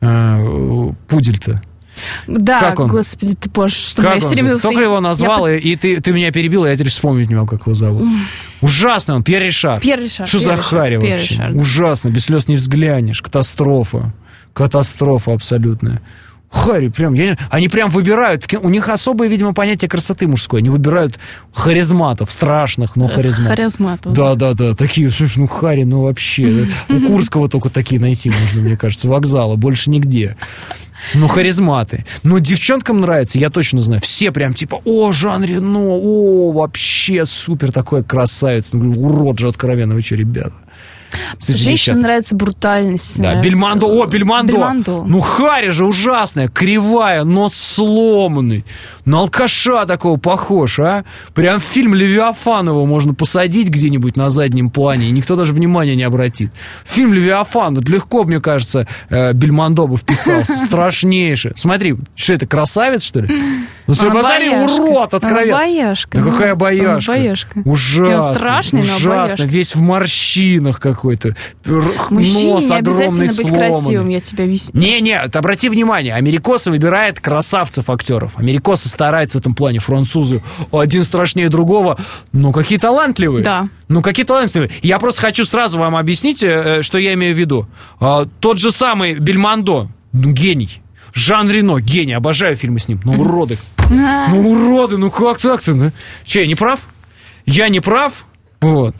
э, Пудель-то. Да, как он? Господи, ты боже, что как я все время... Только его назвал, я... и, и ты, ты меня перебила, я теперь вспомнить не могу, как его зовут. Ужасно он, Пьер Ришар. Пьер Ришар. Что Пьер за Ришар, харя Пьер вообще? Ришар. Ужасно, без слез не взглянешь. Катастрофа. Катастрофа абсолютная. Хари, прям, я не... они прям выбирают, у них особое, видимо, понятие красоты мужской, они выбирают харизматов, страшных, но харизматов. Харизматов. Да, да, да, такие, слушай, ну хари, ну вообще, у Курского только такие найти можно, мне кажется, вокзала, больше нигде. Ну, харизматы. Но девчонкам нравится, я точно знаю. Все прям типа, о, Жан Рено, о, вообще супер такой красавец. Ну, урод же откровенно, вы что, ребята? Женщинам нравится брутальность. Да, нравится... Бельмондо, о, Бельмондо. Бельмондо. Ну, харя же ужасная, кривая, нос сломанный. На алкаша такого похож, а? Прям фильм Левиафанова можно посадить где-нибудь на заднем плане, и никто даже внимания не обратит. Фильм Левиафан, вот легко, мне кажется, Бельмондо бы вписался. Страшнейший. Смотри, что это, красавец, что ли? Ну, смотри, посмотри, урод откровенно. Бояшка. Да какая бояшка? Бояшка. Ужасно. Страшный, но ужасно. бояшка. Весь в морщинах какой-то. Мужчине Нос не огромный, обязательно быть сломанный. красивым, я тебя вис... Не-не, обрати внимание, америкосы выбирают красавцев актеров. Америкосы стараются в этом плане, французы один страшнее другого. Ну, какие талантливые. Да. Ну, какие талантливые. Я просто хочу сразу вам объяснить, что я имею в виду. Тот же самый Бельмондо, гений. Жан Рено, гений, обожаю фильмы с ним. Ну, уроды. Ну, уроды, ну как так-то? Ну? Че, я не прав? Я не прав? Вот.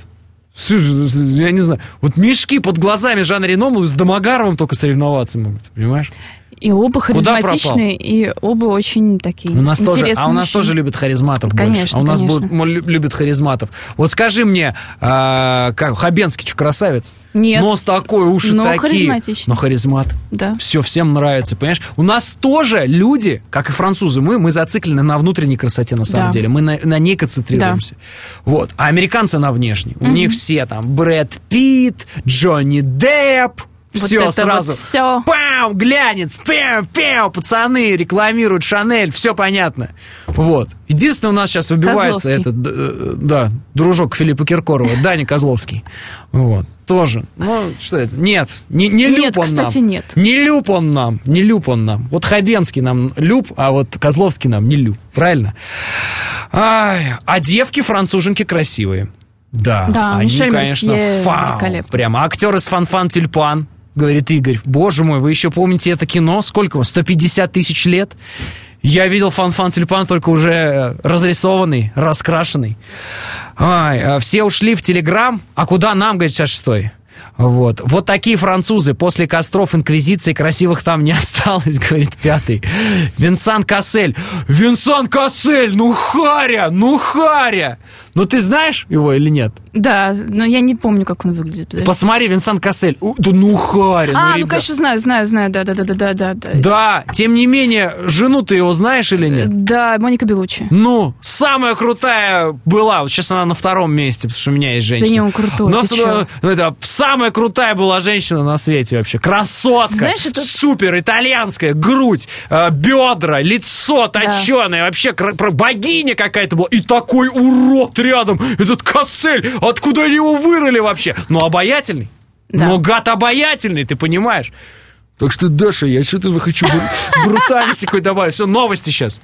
Я не знаю. Вот мешки под глазами Жана Рено с Домогаровым только соревноваться могут, понимаешь? И оба харизматичные, и оба очень такие у нас интересные. Тоже, а у нас тоже любят харизматов конечно, больше. А у нас конечно. будут, любят харизматов. Вот скажи мне, а, как, Хабенский что, красавец? Нет. Нос такой, уши но такие. Харизматичный. Но харизмат. Да. Все, всем нравится, понимаешь? У нас тоже люди, как и французы, мы, мы зациклены на внутренней красоте на самом да. деле. Мы на, на ней концентрируемся. Да. Вот. А американцы на внешней. У mm-hmm. них все там Брэд Питт, Джонни Депп. Вот все сразу. Вот все. Пау, глянец, пяу, пяу, пацаны рекламируют Шанель, все понятно. Вот. Единственное, у нас сейчас выбивается Козловский. этот, да, дружок Филиппа Киркорова, Даня Козловский. Вот. Тоже. Ну, что это? Нет, не, не нет, люб он кстати, нам. нет. Не люб он нам, не люб он нам. Вот Хабенский нам люб, а вот Козловский нам не люб. Правильно? Ай, а девки-француженки красивые. Да, да, они, Мишель конечно, фау. Прямо актер из «Фан-фан Тюльпан». Говорит Игорь, боже мой, вы еще помните это кино? Сколько вам? сто пятьдесят тысяч лет? Я видел «Фан-фан Тюльпан» только уже разрисованный, раскрашенный. Ай, все ушли в Телеграм. А куда нам, говорит, сейчас шестой? Вот. Вот такие французы. После костров инквизиции красивых там не осталось, говорит пятый. Винсан Кассель. Винсан Кассель, ну харя, ну харя. Ну ты знаешь его или нет? Да, но я не помню, как он выглядит. Подожди. Посмотри, Винсан Кассель. Да ну харя. А, ну, ну конечно, знаю, знаю, знаю, да-да-да-да-да. Да, да, тем не менее, жену ты его знаешь или нет? Да, Моника Белуччи. Ну, самая крутая была. Вот сейчас она на втором месте, потому что у меня есть женщина. Да не, он крутой, но, ты ну, ну, это самая крутая была женщина на свете вообще. Красотка, знаешь, это... супер, итальянская, грудь, э, бедра, лицо точеное, да. Вообще кр- богиня какая-то была. И такой урод рядом, этот Кассель, откуда они его вырыли вообще? Ну, обаятельный. Да. Но гад обаятельный, ты понимаешь? Так что, Даша, я что-то хочу брутальности какой добавить. Все, новости сейчас.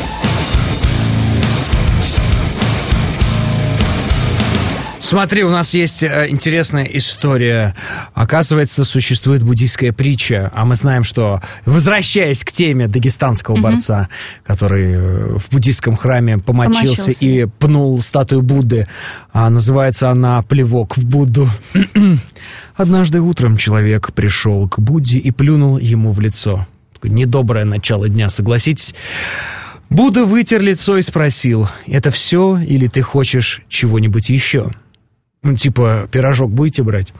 Смотри, у нас есть интересная история. Оказывается, существует буддийская притча, а мы знаем, что, возвращаясь к теме дагестанского mm-hmm. борца, который в буддийском храме помочился, помочился. и пнул статую Будды, а называется она «Плевок в Будду». Однажды утром человек пришел к Будде и плюнул ему в лицо. Такое недоброе начало дня, согласитесь. Будда вытер лицо и спросил: «Это все или ты хочешь чего-нибудь еще?» Ну, типа, пирожок будете брать?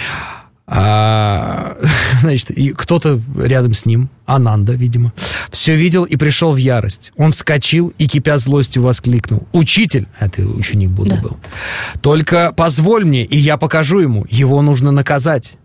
А, значит, и кто-то рядом с ним, Ананда, видимо, все видел и пришел в ярость. Он вскочил и, кипя злостью, воскликнул: «Учитель!» — это ученик Будды, да, был. «Только позволь мне, и я покажу ему. Его нужно наказать».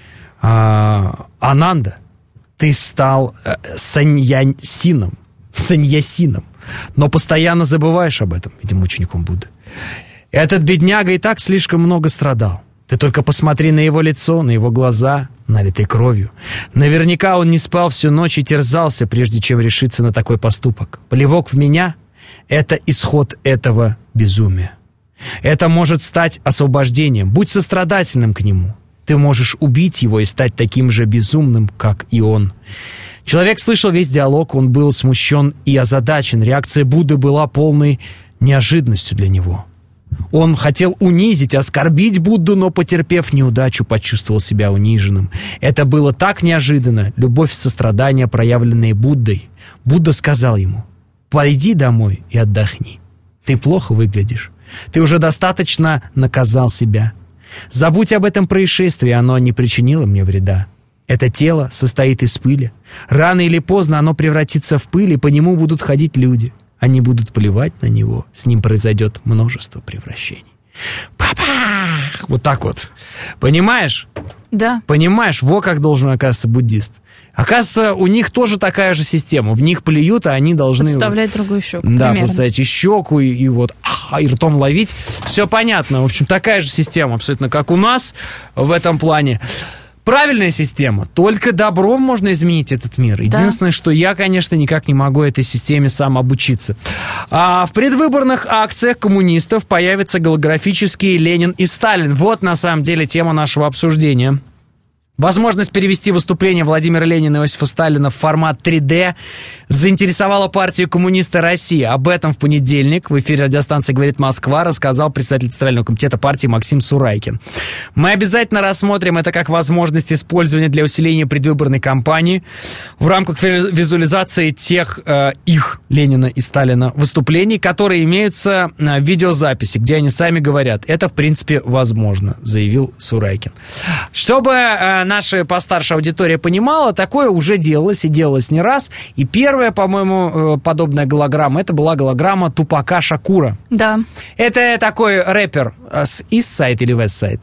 А, Ананда, ты стал э, саньясином, саньясином, но постоянно забываешь об этом, видимо, учеником Будды. Этот бедняга и так слишком много страдал. Ты только посмотри на его лицо, на его глаза, налитые кровью. Наверняка он не спал всю ночь и терзался, прежде чем решиться на такой поступок. Плевок в меня — это исход этого безумия. Это может стать освобождением. Будь сострадательным к нему. Ты можешь убить его и стать таким же безумным, как и он». Человек слышал весь диалог, он был смущен и озадачен. Реакция Будды была полной неожиданностью для него. Он хотел унизить, оскорбить Будду, но, потерпев неудачу, почувствовал себя униженным. Это было так неожиданно, любовь и сострадание, проявленные Буддой. Будда сказал ему: «Пойди домой и отдохни. Ты плохо выглядишь. Ты уже достаточно наказал себя. Забудь об этом происшествии, оно не причинило мне вреда. Это тело состоит из пыли. Рано или поздно оно превратится в пыль, и по нему будут ходить люди. Они будут плевать на него. С ним произойдет множество превращений». Папа! Вот так вот. Понимаешь? Да. Понимаешь, во как должен оказаться буддист. Оказывается, у них тоже такая же система. В них плюют, а они должны... Подставлять другую щеку. Да, примерно. подставить и щеку, и, и вот а, и ртом ловить. Все понятно. В общем, такая же система, абсолютно как у нас в этом плане. Правильная система. Только добром можно изменить этот мир. Единственное, да, что я, конечно, никак не могу этой системе сам обучиться. А в предвыборных акциях коммунистов появятся голографические Ленин и Сталин. Вот, на самом деле, тема нашего обсуждения. Возможность перевести выступление Владимира Ленина и Иосифа Сталина в формат три дэ заинтересовала партию коммунисты России. Об этом в понедельник в эфире радиостанции «Говорит Москва» рассказал председатель Центрального комитета партии Максим Сурайкин. Мы обязательно рассмотрим это как возможность использования для усиления предвыборной кампании в рамках визуализации тех э, их, Ленина и Сталина, выступлений, которые имеются в видеозаписи, где они сами говорят. Это, в принципе, возможно, заявил Сурайкин. Чтобы... Э, наша постарше аудитория понимала, такое уже делалось и делалось не раз. И первая, по-моему, подобная голограмма, это была голограмма Тупака Шакура. Да. Это такой рэпер с East Side или West Side?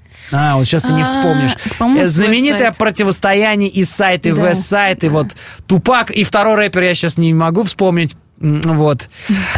А, вот сейчас и не вспомнишь. Знаменитое противостояние East Side и West Side. И вот Тупак и второй рэпер, я сейчас не могу вспомнить. Вот.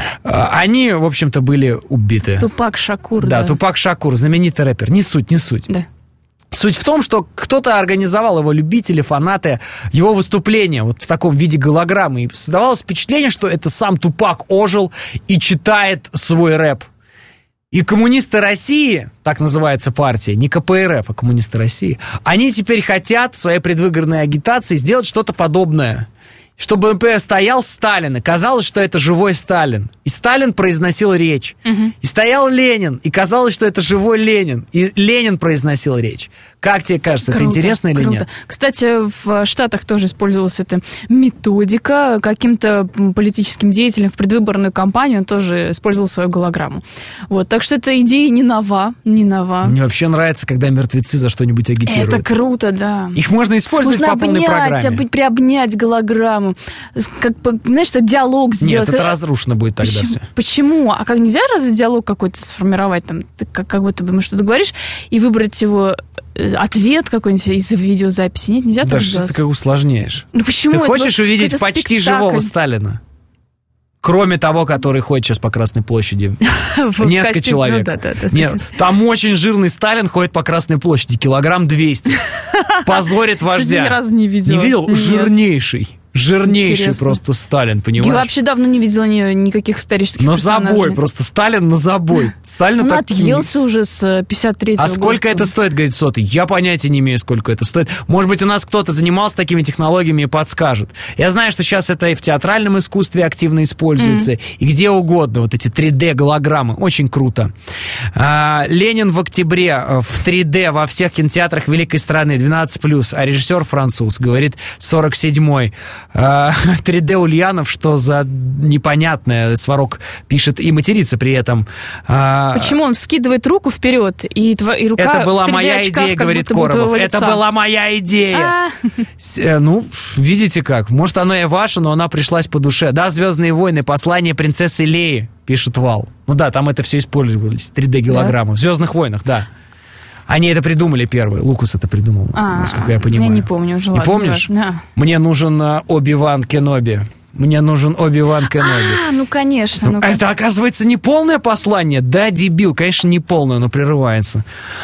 Они, в общем-то, были убиты. Тупак Шакур. Да, да, Тупак Шакур, знаменитый рэпер. Не суть, не суть. Да. Суть в том, что кто-то организовал, его любители, фанаты, его выступления вот в таком виде голограммы. И создавалось впечатление, что это сам Тупак ожил и читает свой рэп. И коммунисты России, так называется партия, не ка пэ эр эф, а коммунисты России, они теперь хотят в своей предвыборной агитации сделать что-то подобное. Чтобы, например, стоял Сталин, и казалось, что это живой Сталин. И Сталин произносил речь. Угу. И стоял Ленин, и казалось, что это живой Ленин. И Ленин произносил речь. Как тебе кажется, круто, это интересно или круто. Нет? Кстати, в Штатах тоже использовалась эта методика. Каким-то политическим деятелем в предвыборную кампанию он тоже использовал свою голограмму. Вот, так что эта идея не нова, не нова. Мне вообще нравится, когда мертвецы за что-нибудь агитируют. Это круто, да. Их можно использовать можно по полной обнять, программе. Об, приобнять голограмму. Как, знаешь, это диалог сделать. Нет, это разрушено будет тогда Почему? все. Почему? А как нельзя разве диалог какой-то сформировать? Там, ты как, как будто бы ему что-то говоришь, и выбрать его ответ какой-нибудь из видеозаписи? Нет, нельзя да так что сделать? ты как усложняешь. Ну почему? Ты это хочешь вот увидеть почти спектакль. живого Сталина? Кроме того, который ходит сейчас по Красной площади. Несколько человек. Нет, там очень жирный Сталин ходит по Красной площади. Килограмм двести. Позорит вождя. Ни разу не видела. Не видел? Жирнейший. Жирнейший Интересно. Просто Сталин, понимаешь? Я вообще давно не видела ни, никаких исторических на персонажей. забой, просто Сталин на забой. Сталин Он так... отъелся уже с пятьдесят третьего года. А сколько это стоит, говорит Сотый? Я понятия не имею, сколько это стоит. Может быть, у нас кто-то занимался такими технологиями и подскажет. Я знаю, что сейчас это и в театральном искусстве активно используется, mm. и где угодно. Вот эти три дэ-голограммы. Очень круто. А, Ленин в октябре в три дэ во всех кинотеатрах великой страны двенадцать плюс, а режиссер француз, говорит сорок седьмой три дэ Ульянов, что за непонятное, Сварог пишет и матерится при этом. Почему он вскидывает руку вперед, и, тва, и рука это была в три дэ моя очках, идея, говорит Коробов. Это была моя идея. А? Ну, видите как. Может, оно и ваше, но она пришлась по душе. Да, «Звездные войны», послание принцессы Леи, пишет Вал. Ну да, там это все использовались, три дэ-голограммы. Да? В «Звездных войнах», да. Они это придумали первые. Лукас это придумал, а, насколько я понимаю. Я не помню уже. Не ладно, помнишь? Да. Мне нужен Оби-Ван Кеноби. Мне нужен Оби-Ван Кеноби. А, ну конечно. Ну, это, оказывается, не полное послание? Да, дебил, конечно, не полное, но прерывается.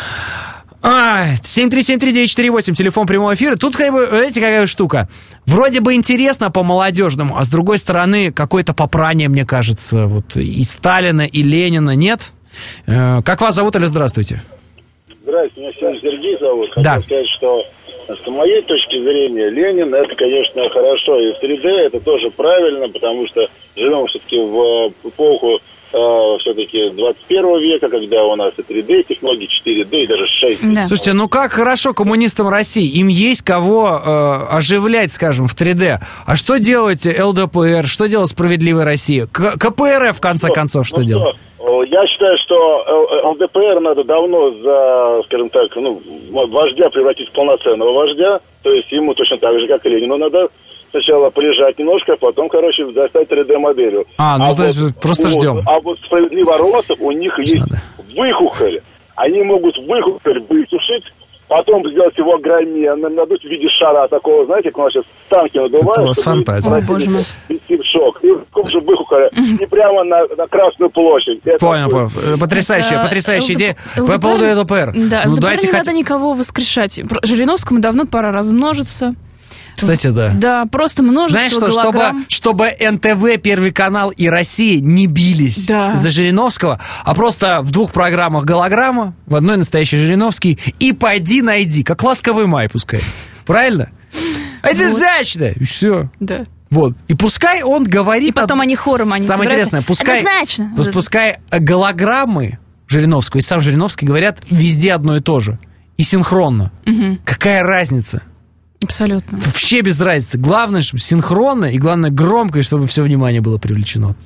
А, семь три семь три девять четыре восемь, телефон прямого эфира. Тут, как бы, знаете, какая штука. Вроде бы интересно по-молодежному, а с другой стороны, какое-то попрание, мне кажется, вот и Сталина, и Ленина, нет? Э, как вас зовут, или здравствуйте? Здравствуйте, меня сегодня Сергей зовут. Хотел да. сказать, что с моей точки зрения Ленин это, конечно, хорошо. И в три дэ это тоже правильно, потому что живем все-таки в эпоху э, все-таки двадцать первого века, когда у нас и три дэ технологии, четыре дэ и даже шесть дэ. Да. Слушайте, ну как хорошо коммунистам России. Им есть кого э, оживлять, скажем, в три дэ. А что делать эл дэ пэ эр? Что делать «Справедливая Россия»? К- ка пэ эр эф, в конце ну, концов, что ну, делать? Я считаю, что эл дэ пэ эр надо давно за, скажем так, ну, вождя превратить в полноценного вождя. То есть ему точно так же, как и Ленину, надо сначала полежать немножко, а потом, короче, достать три дэ-моделью. А, ну а то вот, есть просто вот, ждем. А вот справедливоросов у них есть надо. выхухоль. Они могут выхухоль высушить, потом сделать его огроменным, надуть в виде шара такого, знаете, как у нас сейчас танки надувают. Это у вас фантазия. О, боже мой. Шок. И в таком же выхухоле. И прямо на, на Красную площадь. Это понял, понял. Потрясающая, потрясающая идея. По поводу эл дэ пэ эр. Да, ну, эл дэ пэ эр давайте не хоть... надо никого воскрешать. Жириновскому давно пора размножиться. Кстати, да. Да, просто множество Знаешь что, голограмм. чтобы, чтобы эн тэ вэ, Первый канал и Россия не бились да. за Жириновского, а просто в двух программах голограмма, в одной настоящий Жириновский, и пойди найди, как «Ласковый май» пускай. Правильно? Однозначно! И все. Да. Вот. И пускай он говорит... И потом об... они хором, они Самое интересное, пускай, Однозначно. пускай голограммы Жириновского и сам Жириновский говорят везде одно и то же. И синхронно. Угу. Какая разница? Абсолютно. Вообще без разницы. Главное, чтобы синхронно и, главное, громко, и чтобы все внимание было привлечено.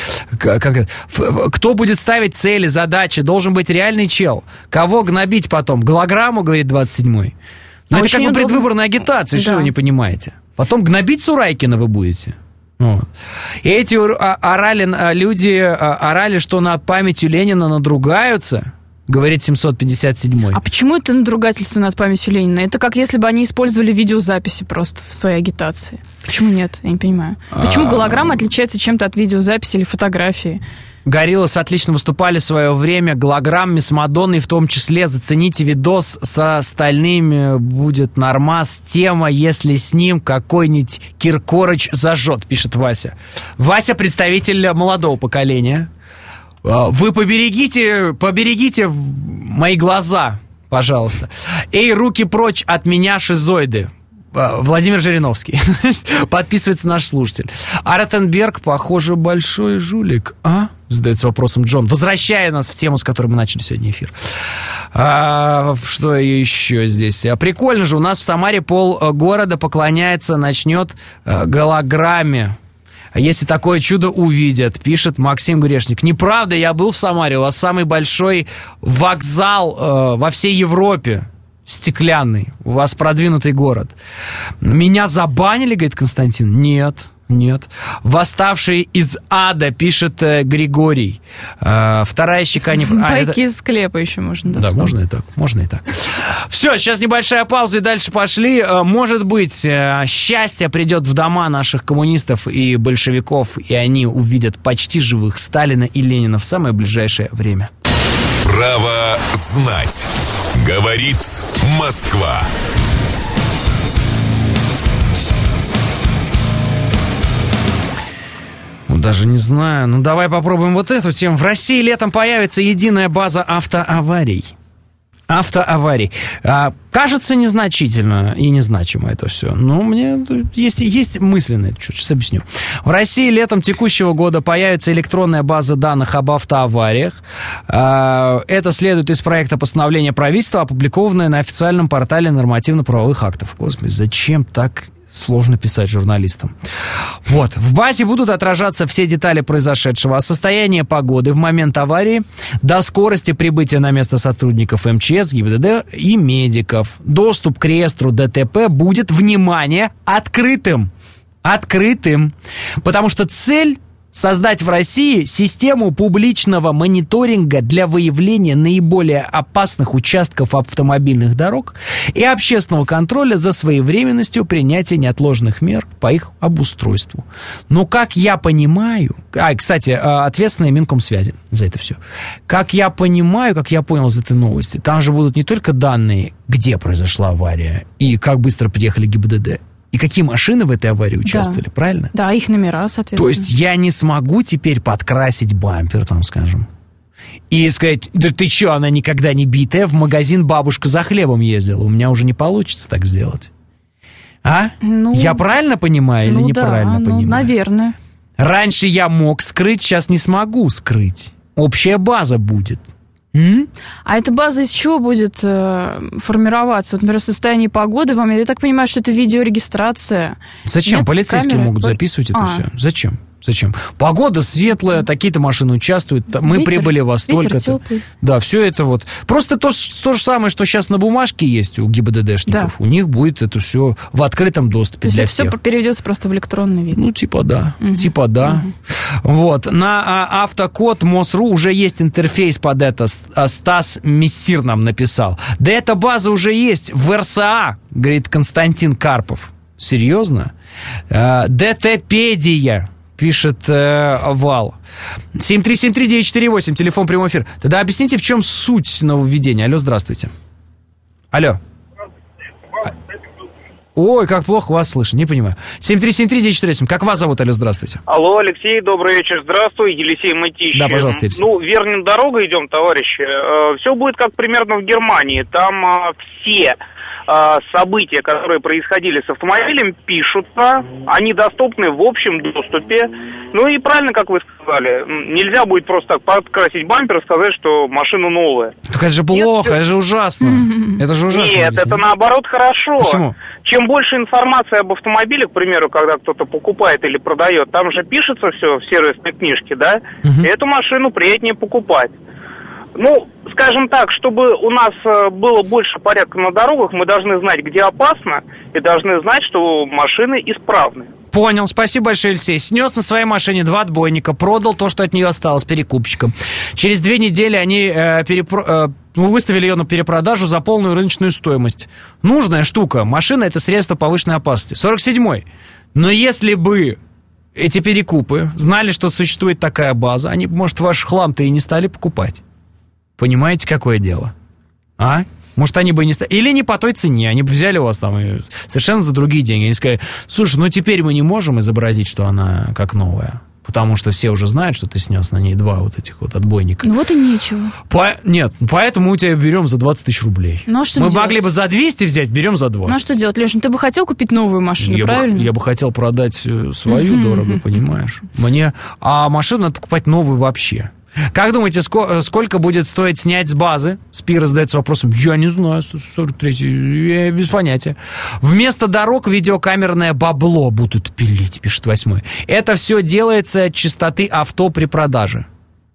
Как, кто будет ставить цели, задачи? Должен быть реальный чел. Кого гнобить потом? Голограмму, говорит двадцать седьмой. Но а это как бы предвыборная агитация, да. Что вы не понимаете? Потом гнобить Сурайкина вы будете. Вот. И эти орали, люди орали, что над памятью Ленина надругаются. Говорит семьсот пятьдесят седьмой. А почему это надругательство над памятью Ленина? Это как если бы они использовали видеозаписи просто в своей агитации. Почему нет? Я не понимаю. Почему голограмма отличается чем-то от видеозаписи или фотографии? Гориллас отлично выступали в свое время. Голограмме с Мадонной в том числе. Зацените видос со остальными. Будет нормас. Тема, если с ним какой-нибудь Киркорыч зажжет, пишет Вася. Вася представитель молодого поколения. Вы поберегите, поберегите мои глаза, пожалуйста. Эй, руки прочь от меня, шизоиды. Владимир Жириновский. Подписывается наш слушатель. А Ротенберг, похоже, большой жулик. А? Задается вопросом Джон, возвращая нас в тему, с которой мы начали сегодня эфир. А, что еще здесь? Прикольно же, у нас в Самаре пол города поклоняется, начнет голограмме. Если такое чудо увидят, пишет Максим Грешник. Неправда, я был в Самаре, у вас самый большой вокзал э, во всей Европе. Стеклянный. У вас продвинутый город. Меня забанили, говорит Константин? Нет, нет. Восставший из ада, пишет э, Григорий. Э, вторая щека не... Байки а, это... из склепа еще можно. Да, да можно и так, можно и так. Все, сейчас небольшая пауза и дальше пошли. Может быть, э, счастье придет в дома наших коммунистов и большевиков, и они увидят почти живых Сталина и Ленина в самое ближайшее время. Право знать. Говорит Москва. Ну, даже не знаю. Ну, давай попробуем вот эту тему. В России летом появится единая база автоаварий. Автоаварий. А, кажется незначительно и незначимо это все. Но мне есть, есть мысли на это. Сейчас объясню. В России летом текущего года появится электронная база данных об автоавариях. А, это следует из проекта постановления правительства, опубликованное на официальном портале нормативно-правовых актов. Господи, зачем так Сложно писать журналистам. Вот. В базе будут отражаться все детали произошедшего, состояние погоды в момент аварии, до скорости прибытия на место сотрудников эм че эс, ГИБДД и медиков. Доступ к реестру ДТП будет, внимание, открытым. Открытым. Потому что цель создать в России систему публичного мониторинга для выявления наиболее опасных участков автомобильных дорог и общественного контроля за своевременностью принятия неотложных мер по их обустройству. Но, как я понимаю... А, кстати, ответственная Минкомсвязи за это все. Как я понимаю, как я понял из этой новости, там же будут не только данные, где произошла авария и как быстро приехали ГИБДД, и какие машины в этой аварии участвовали, да. правильно? Да, их номера, соответственно. То есть я не смогу теперь подкрасить бампер, там, скажем, и сказать, да ты что, она никогда не битая, в магазин бабушка за хлебом ездила, у меня уже не получится так сделать. А? Ну, я правильно понимаю или ну, неправильно да, понимаю? Ну, наверное. Раньше я мог скрыть, сейчас не смогу скрыть. Общая база будет. М? А эта база из чего будет э, формироваться? Вот, например, состояние погоды вам... Я так понимаю, что это видеорегистрация. Зачем? Нет, полицейские камеры? могут записывать это а. все. Зачем? Зачем? Погода светлая, такие-то машины участвуют, мы ветер, прибыли во столько-то. Да, все это вот. Просто то, то же самое, что сейчас на бумажке есть у ГИБДДшников, да. У них будет это все в открытом доступе. То для есть всех. Все переведется просто в электронный вид. Ну, типа да, угу. типа да. Угу. Вот. На а, автокод МОСРУ уже есть интерфейс под это. Стас Мессир нам написал. Да эта база уже есть в эр эс а, говорит Константин Карпов. Серьезно? А, ДТПедия. Пишет э, Вал. семь три семь три девять четыре восемь, телефон прямой эфир. Тогда объясните, в чем суть нововведения. Алло, здравствуйте. Алло. Ой, как плохо вас слышно, не понимаю. семь три семь три девять четыре восемь, как вас зовут, алло, здравствуйте. Алло, Алексей, добрый вечер, здравствуй, Елисей Мытищев. Да, пожалуйста, Елисей. Ну, верным дорогой идем, товарищи. Э, все будет как примерно в Германии. Там э, все... события, которые происходили с автомобилем, пишутся, они доступны в общем доступе. Ну и правильно, как вы сказали, нельзя будет просто так подкрасить бампер и сказать, что машина новая. Так это же плохо, Нет, это же ужасно. Mm-hmm. Это же ужасно. Нет, это наоборот хорошо. Почему? Чем больше информации об автомобиле, к примеру, когда кто-то покупает или продает, там же пишется все в сервисной книжке, да, mm-hmm. и эту машину приятнее покупать. Ну, скажем так, чтобы у нас было больше порядка на дорогах, мы должны знать, где опасно, и должны знать, что машины исправны. Понял, спасибо большое, Алексей. Снес на своей машине два отбойника, продал то, что от нее осталось, перекупщикам. Через две недели они э, перепро... э, выставили ее на перепродажу за полную рыночную стоимость. Нужная штука. Машина — это средство повышенной опасности. сорок седьмой. Но если бы эти перекупы знали, что существует такая база, они бы, может, ваш хлам-то и не стали покупать. Понимаете, какое дело? А? Может, они бы и не стали... Или не по той цене. Они бы взяли у вас там и совершенно за другие деньги. Они сказали, слушай, ну теперь мы не можем изобразить, что она как новая. Потому что все уже знают, что ты снес на ней два вот этих вот отбойника. Ну вот и нечего. По... Нет, поэтому мы у тебя берем за двадцать тысяч рублей. Ну а что мы делать? Могли бы за двести взять, берем за двадцать. Ну а что делать, Леша? Ты бы хотел купить новую машину, я правильно? Бы, я бы хотел продать свою uh-huh. дорого, понимаешь? Мне... А машину надо покупать новую вообще. Как думаете, сколько будет стоить снять с базы? Спира задается вопросом, я не знаю, сорок третий, я без понятия. Вместо дорог видеокамерное бабло будут пилить, пишет восьмой. Это все делается от частоты авто при продаже.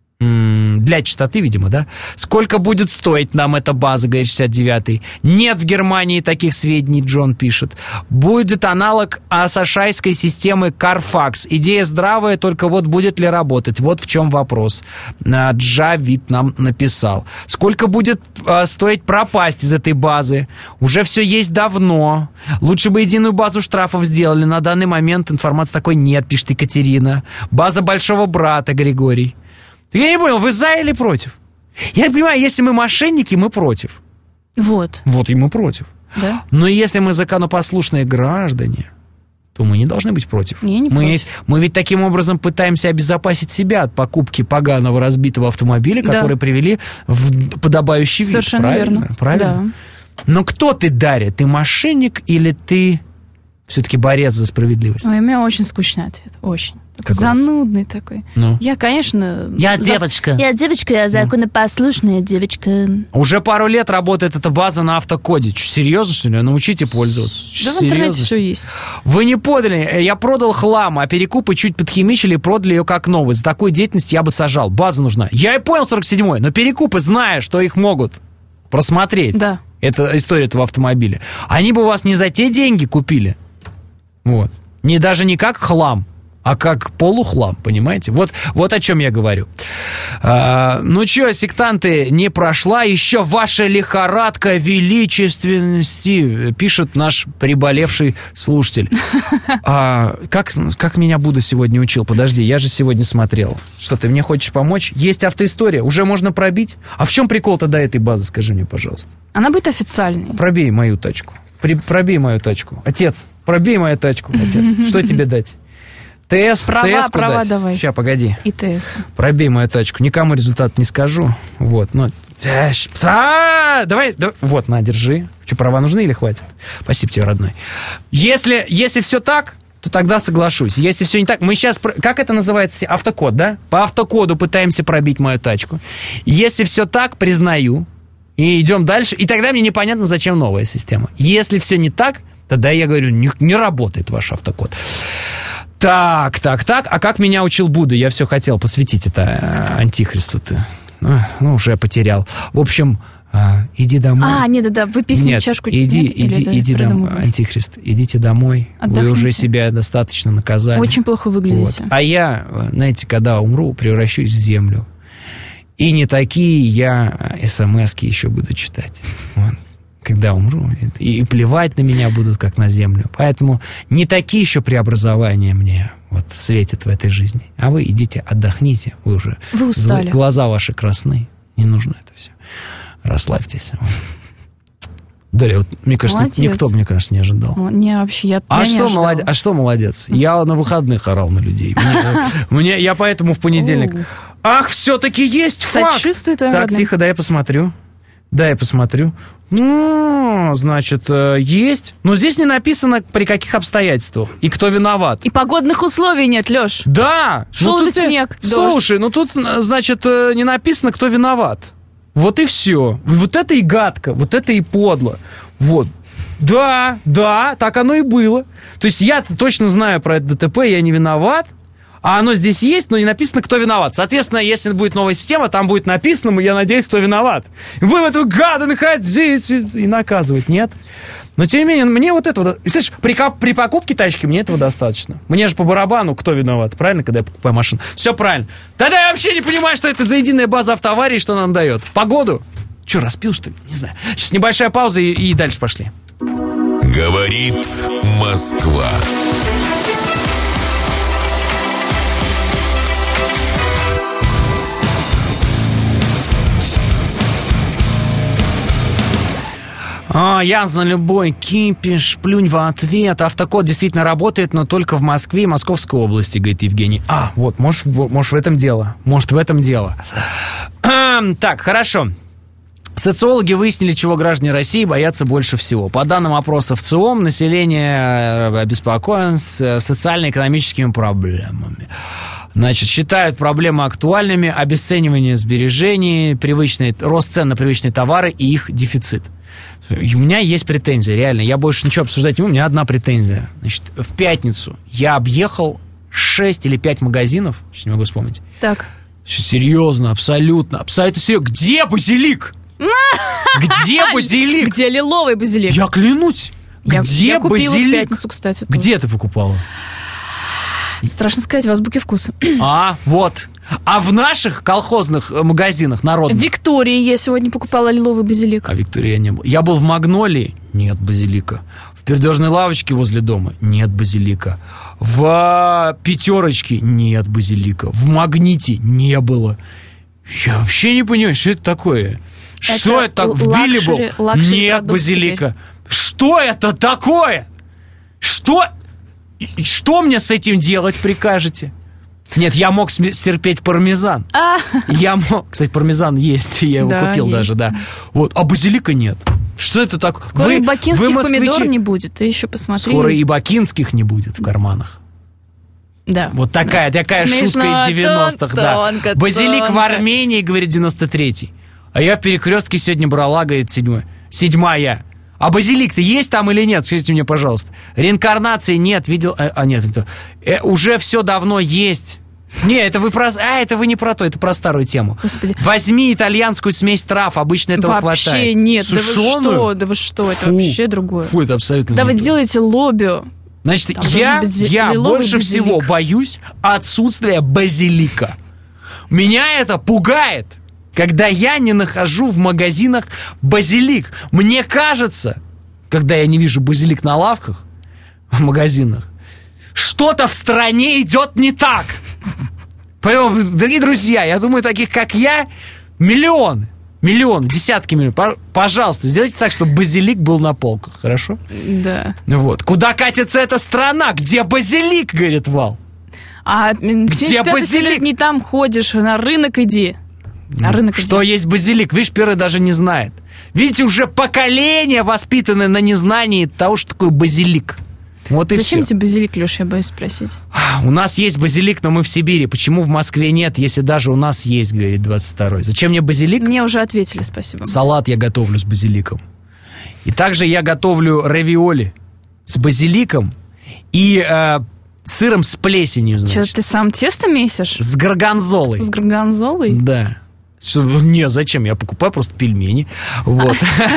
Для частоты, видимо, да? Сколько будет стоить нам эта база, говорит шестьдесят девятый? Нет в Германии таких сведений, Джон пишет. Будет аналог асашайской системы Carfax. Идея здравая, только вот будет ли работать? Вот в чем вопрос. Джавид нам написал. Сколько будет а, стоить пропасть из этой базы? Уже все есть давно. Лучше бы единую базу штрафов сделали. На данный момент информации такой нет, пишет Екатерина. База большого брата, Григорий. Я не понял, вы за или против? Я не понимаю, если мы мошенники, мы против. Вот. Вот и мы против. Да? Но если мы законопослушные граждане, то мы не должны быть против. Не, не мы, против. Есть, мы ведь таким образом пытаемся обезопасить себя от покупки поганого разбитого автомобиля, да. который привели в подобающий вид. Совершенно правильно? верно. Правильно? Да. Но кто ты, Дарья? Ты мошенник или ты все-таки борец за справедливость? Ой, у меня очень скучный ответ. Очень. Какой? Занудный такой. Ну. Я, конечно... Я за... девочка. Я девочка, я законопослушная девочка. Уже пару лет работает эта база на автокоде. Че, серьезно, что ли? Научите пользоваться. Да в интернете все есть. Вы не поняли. Я продал хлам, а перекупы чуть подхимичили и продали ее как новую. За такую деятельность я бы сажал. База нужна. Я и понял сорок седьмой, но перекупы, зная, что их могут просмотреть. Да. Это история этого автомобиля. Они бы у вас не за те деньги купили. Вот. Не даже не как хлам, а как полухлам, понимаете? Вот, вот о чем я говорю. А, ну что, сектанты, не прошла еще ваша лихорадка величественности, пишет наш приболевший слушатель. А, как, как меня Будда сегодня учил? Подожди, я же сегодня смотрел. Что, ты мне хочешь помочь? Есть автоистория, уже можно пробить? А в чем прикол тогда этой базы, скажи мне, пожалуйста? Она будет официальной. Пробей мою тачку. При, пробей мою тачку. Отец, пробей мою тачку, отец. Что тебе дать? ТС, права, ТС права дать? Давай. Сейчас, погоди. И ТС. Пробей мою тачку. Никому результат не скажу. Вот, ну... А, давай, давай, вот, на, держи. Что, права нужны или хватит? Спасибо тебе, родной. Если, если все так, то тогда соглашусь. Если все не так, мы сейчас... Как это называется? Автокод, да? По автокоду пытаемся пробить мою тачку. Если все так, признаю. И идем дальше. И тогда мне непонятно, зачем новая система. Если все не так, тогда я говорю, не, не работает ваш автокод. Так, так, так. А как меня учил Будда? Я все хотел посвятить это антихристу-то. Ну, уже потерял. В общем, иди домой. А, нет, да, да, выпей себе чашку. Иди, нет, иди, или, иди домой, антихрист. Идите домой. Отдохните. Вы уже себя достаточно наказали. Очень плохо выглядите. Вот. А я, знаете, когда умру, превращусь в землю. И не такие я смс-ки еще буду читать. Вот. Когда умру. И плевать на меня будут, как на землю. Поэтому не такие еще преобразования мне вот светят в этой жизни. А вы идите, отдохните. Вы уже... Вы устали. Глаза ваши красны. Не нужно это все. Расслабьтесь. Дарья, вот, мне кажется, молодец. Никто, мне кажется, не ожидал. Не, вообще, я, а, я что не молодец, а что молодец? Я на выходных орал на людей. Мне, я поэтому в понедельник... Ах, все-таки есть факт! Сочувствую твоим Так, родным. тихо, дай я посмотрю. Да, я посмотрю. Ну, значит, есть. Но здесь не написано, при каких обстоятельствах и кто виноват. И погодных условий нет, Леш. Да. Шел ну, тут снег, Слушай, ну тут, значит, не написано, кто виноват. Вот и все. Вот это и гадко, вот это и подло. Вот. Да, да, так оно и было. То есть я точно знаю про это ДТП, я не виноват. А оно здесь есть, но не написано, кто виноват. Соответственно, если будет новая система, там будет написано, я надеюсь, кто виноват. Вы в эту гаду находите и наказывать, нет? Но, тем не менее, мне вот этого... Слышишь, при, при покупке тачки мне этого достаточно. Мне же по барабану, кто виноват, правильно, когда я покупаю машину? Все правильно. Тогда я вообще не понимаю, что это за единая база автоаварии, что нам дает. Погоду? Че, распил, что ли? Не знаю. Сейчас небольшая пауза и, и дальше пошли. Говорит Москва. А, я за любой кипиш, плюнь в ответ. Автокод действительно работает, но только в Москве и Московской области, говорит Евгений. А, вот, может, может в этом дело. Может, в этом дело. Так, хорошо. Социологи выяснили, чего граждане России боятся больше всего. По данным опросов ЦИОМ, население обеспокоено социально-экономическими проблемами. Значит, считают проблемы актуальными: обесценивание сбережений, привычный, рост цен на привычные товары и их дефицит. У меня есть претензия, реально. Я больше ничего обсуждать не могу, у меня одна претензия. Значит, в пятницу я объехал шесть или пять магазинов, сейчас не могу вспомнить. Так. Серьезно, абсолютно, абсолютно серьезно. Где базилик? Где базилик? Где лиловый базилик? Я клянусь. Я, Где я купила базилик? в пятницу, кстати. Где ты покупала? Страшно сказать, в азбуке вкуса. А, вот. А в наших колхозных магазинах народных? В Виктории я сегодня покупала лиловый базилик. А в Виктории я не был. Я был в Магнолии. Нет базилика. В пердежной лавочке возле дома. Нет базилика. В Пятерочке. Нет базилика. В Магните не было. Я вообще не понимаю, что это такое. Это что это так? В Билли был? Нет базилика. Теперь. Что это такое? Что? И что мне с этим делать прикажете? Нет, я мог стерпеть пармезан. А. Я мог... Кстати, пармезан есть, я его да, купил есть. даже, да. Вот. А базилика нет. Что это такое? Скоро вы, и бакинских вы, москвичи... помидор не будет, ты еще посмотри. Скоро и бакинских не будет в карманах. Да. Вот такая, да. такая Смешно, шутка из девяностых, да. Тонко, Базилик тонко. в Армении, говорит, девяносто третий. А я в Перекрестке сегодня брала, говорит, седьмой. Седьмая. А базилик-то есть там или нет? Скажите мне, пожалуйста. Реинкарнации нет, видел... А, а нет, это... Э, уже все давно есть. Не, это вы про... А, это вы не про то, это про старую тему. Господи. Возьми итальянскую смесь трав, обычно этого вообще хватает. Вообще нет, Сушеную? да вы что, да вы что, это Фу. вообще другое. Фу, это абсолютно Да не вы то. делаете лобио. Значит, Там я, я больше базилик. всего боюсь отсутствия базилика. Меня это пугает, когда я не нахожу в магазинах базилик. Мне кажется, когда я не вижу базилик на лавках, в магазинах, что-то в стране идет не так. Поэтому, дорогие друзья, я думаю, таких, как я, миллионы. Миллион, десятки миллионов. Пожалуйста, сделайте так, чтобы базилик был на полках, хорошо? Да. Вот. Куда катится эта страна? Где базилик, говорит Вал? А Где базилик? Не там ходишь, на рынок иди. На рынок Что иди. есть базилик? Видишь, первый даже не знает. Видите, уже поколение воспитаны на незнании того, что такое базилик. Вот и Зачем все. тебе базилик, Леш, я боюсь спросить? У нас есть базилик, но мы в Сибири. Почему в Москве нет, если даже у нас есть, говорит двадцать второй? Зачем мне базилик? Мне уже ответили, спасибо. Салат я готовлю с базиликом. И также я готовлю равиоли с базиликом и э, сыром с плесенью, значит. Что, ты сам тесто месишь? С горгонзолой. С горгонзолой? Да. Что, не, зачем? Я покупаю просто пельмени. Вот.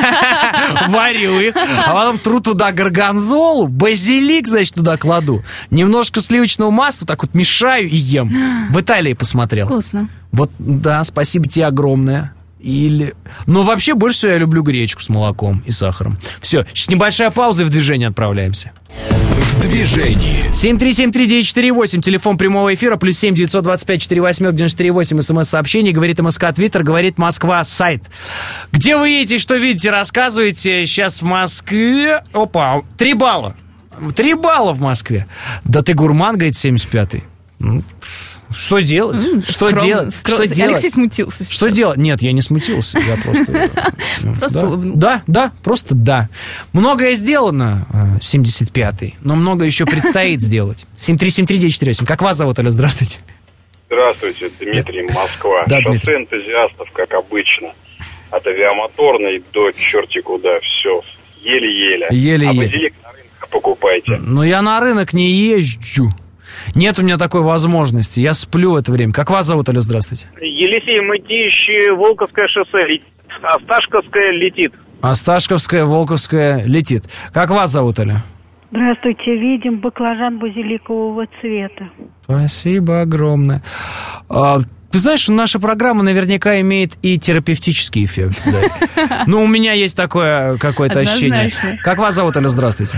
Варю их. А потом тру туда горгонзолу, базилик, значит, туда кладу. Немножко сливочного масла, так вот мешаю и ем. В Италии посмотрел. Вкусно. Вот, да, спасибо тебе огромное. Или... Но вообще больше всего я люблю гречку с молоком и сахаром. Все, сейчас небольшая пауза и в движение отправляемся. В движении. семь три семь три девять четыре восемь, телефон прямого эфира, плюс семь девятьсот двадцать пять четыре восемь девяносто четыре восемь, смс-сообщение, говорит МСК Твиттер, говорит Москва сайт. Где вы едете, что видите, рассказывайте. Сейчас в Москве... Опа, три балла. Три балла в Москве. Да ты гурман, говорит семьдесят пятый. Ну, что делать? М, что скромно, делать? скромно. Что делать? Алексей смутился сейчас. Что делать? Нет, я не смутился, я просто... Просто да, улыбнулся. да, да, просто да. Многое сделано, семьдесят пятый, но много еще предстоит сделать. семь три семь три девять четыре восемь. Как вас зовут, Алло, здравствуйте. Здравствуйте, Дмитрий, Москва. Да, Шоссе Дмитрий. энтузиастов, как обычно. От авиамоторной до черти куда, все. Еле-еле. Еле-еле. А базилик на рынках покупайте. Но я на рынок не езжу. Нет у меня такой возможности. Я сплю в это время. Как вас зовут, Алло, здравствуйте. Елисей Мытищ, Волковское шоссе летит, Осташковское летит. Осташковская, Волковская летит. Как вас зовут, Алло? Здравствуйте, видим баклажан базиликового цвета. Спасибо огромное. А, ты знаешь, что наша программа наверняка имеет и терапевтический эффект. Да. Ну, у меня есть такое какое-то ощущение. Однозначно. Как вас зовут, Алло, здравствуйте?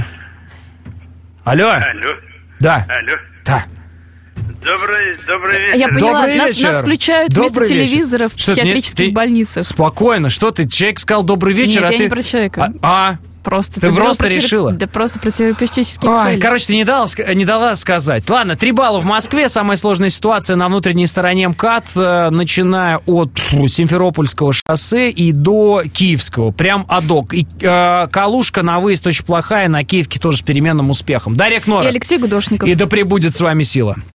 Алло? Алло. Да. Алло. Да. Добрый, добрый вечер. Я поняла, Добрый нас, вечер. нас включают Добрый вместо вечер. телевизора в Что, психиатрических нет, ты- больницах. Спокойно, что ты? Человек сказал добрый вечер, Нет, а я ты... не про человека. А? а? Просто Ты говорила просто про терап- решила? Да просто про терапевтические Ой, цели. короче, ты не дала, ска- не дала сказать. Ладно, три балла в Москве. Самая сложная ситуация на внутренней стороне МКАД, э, начиная от фу, Симферопольского шоссе и до Киевского. Прям адок. И э, Калужка на выезд очень плохая, на Киевке тоже с переменным успехом. Дарья Кнора. И Алексей Гудошников. И да пребудет с вами сила.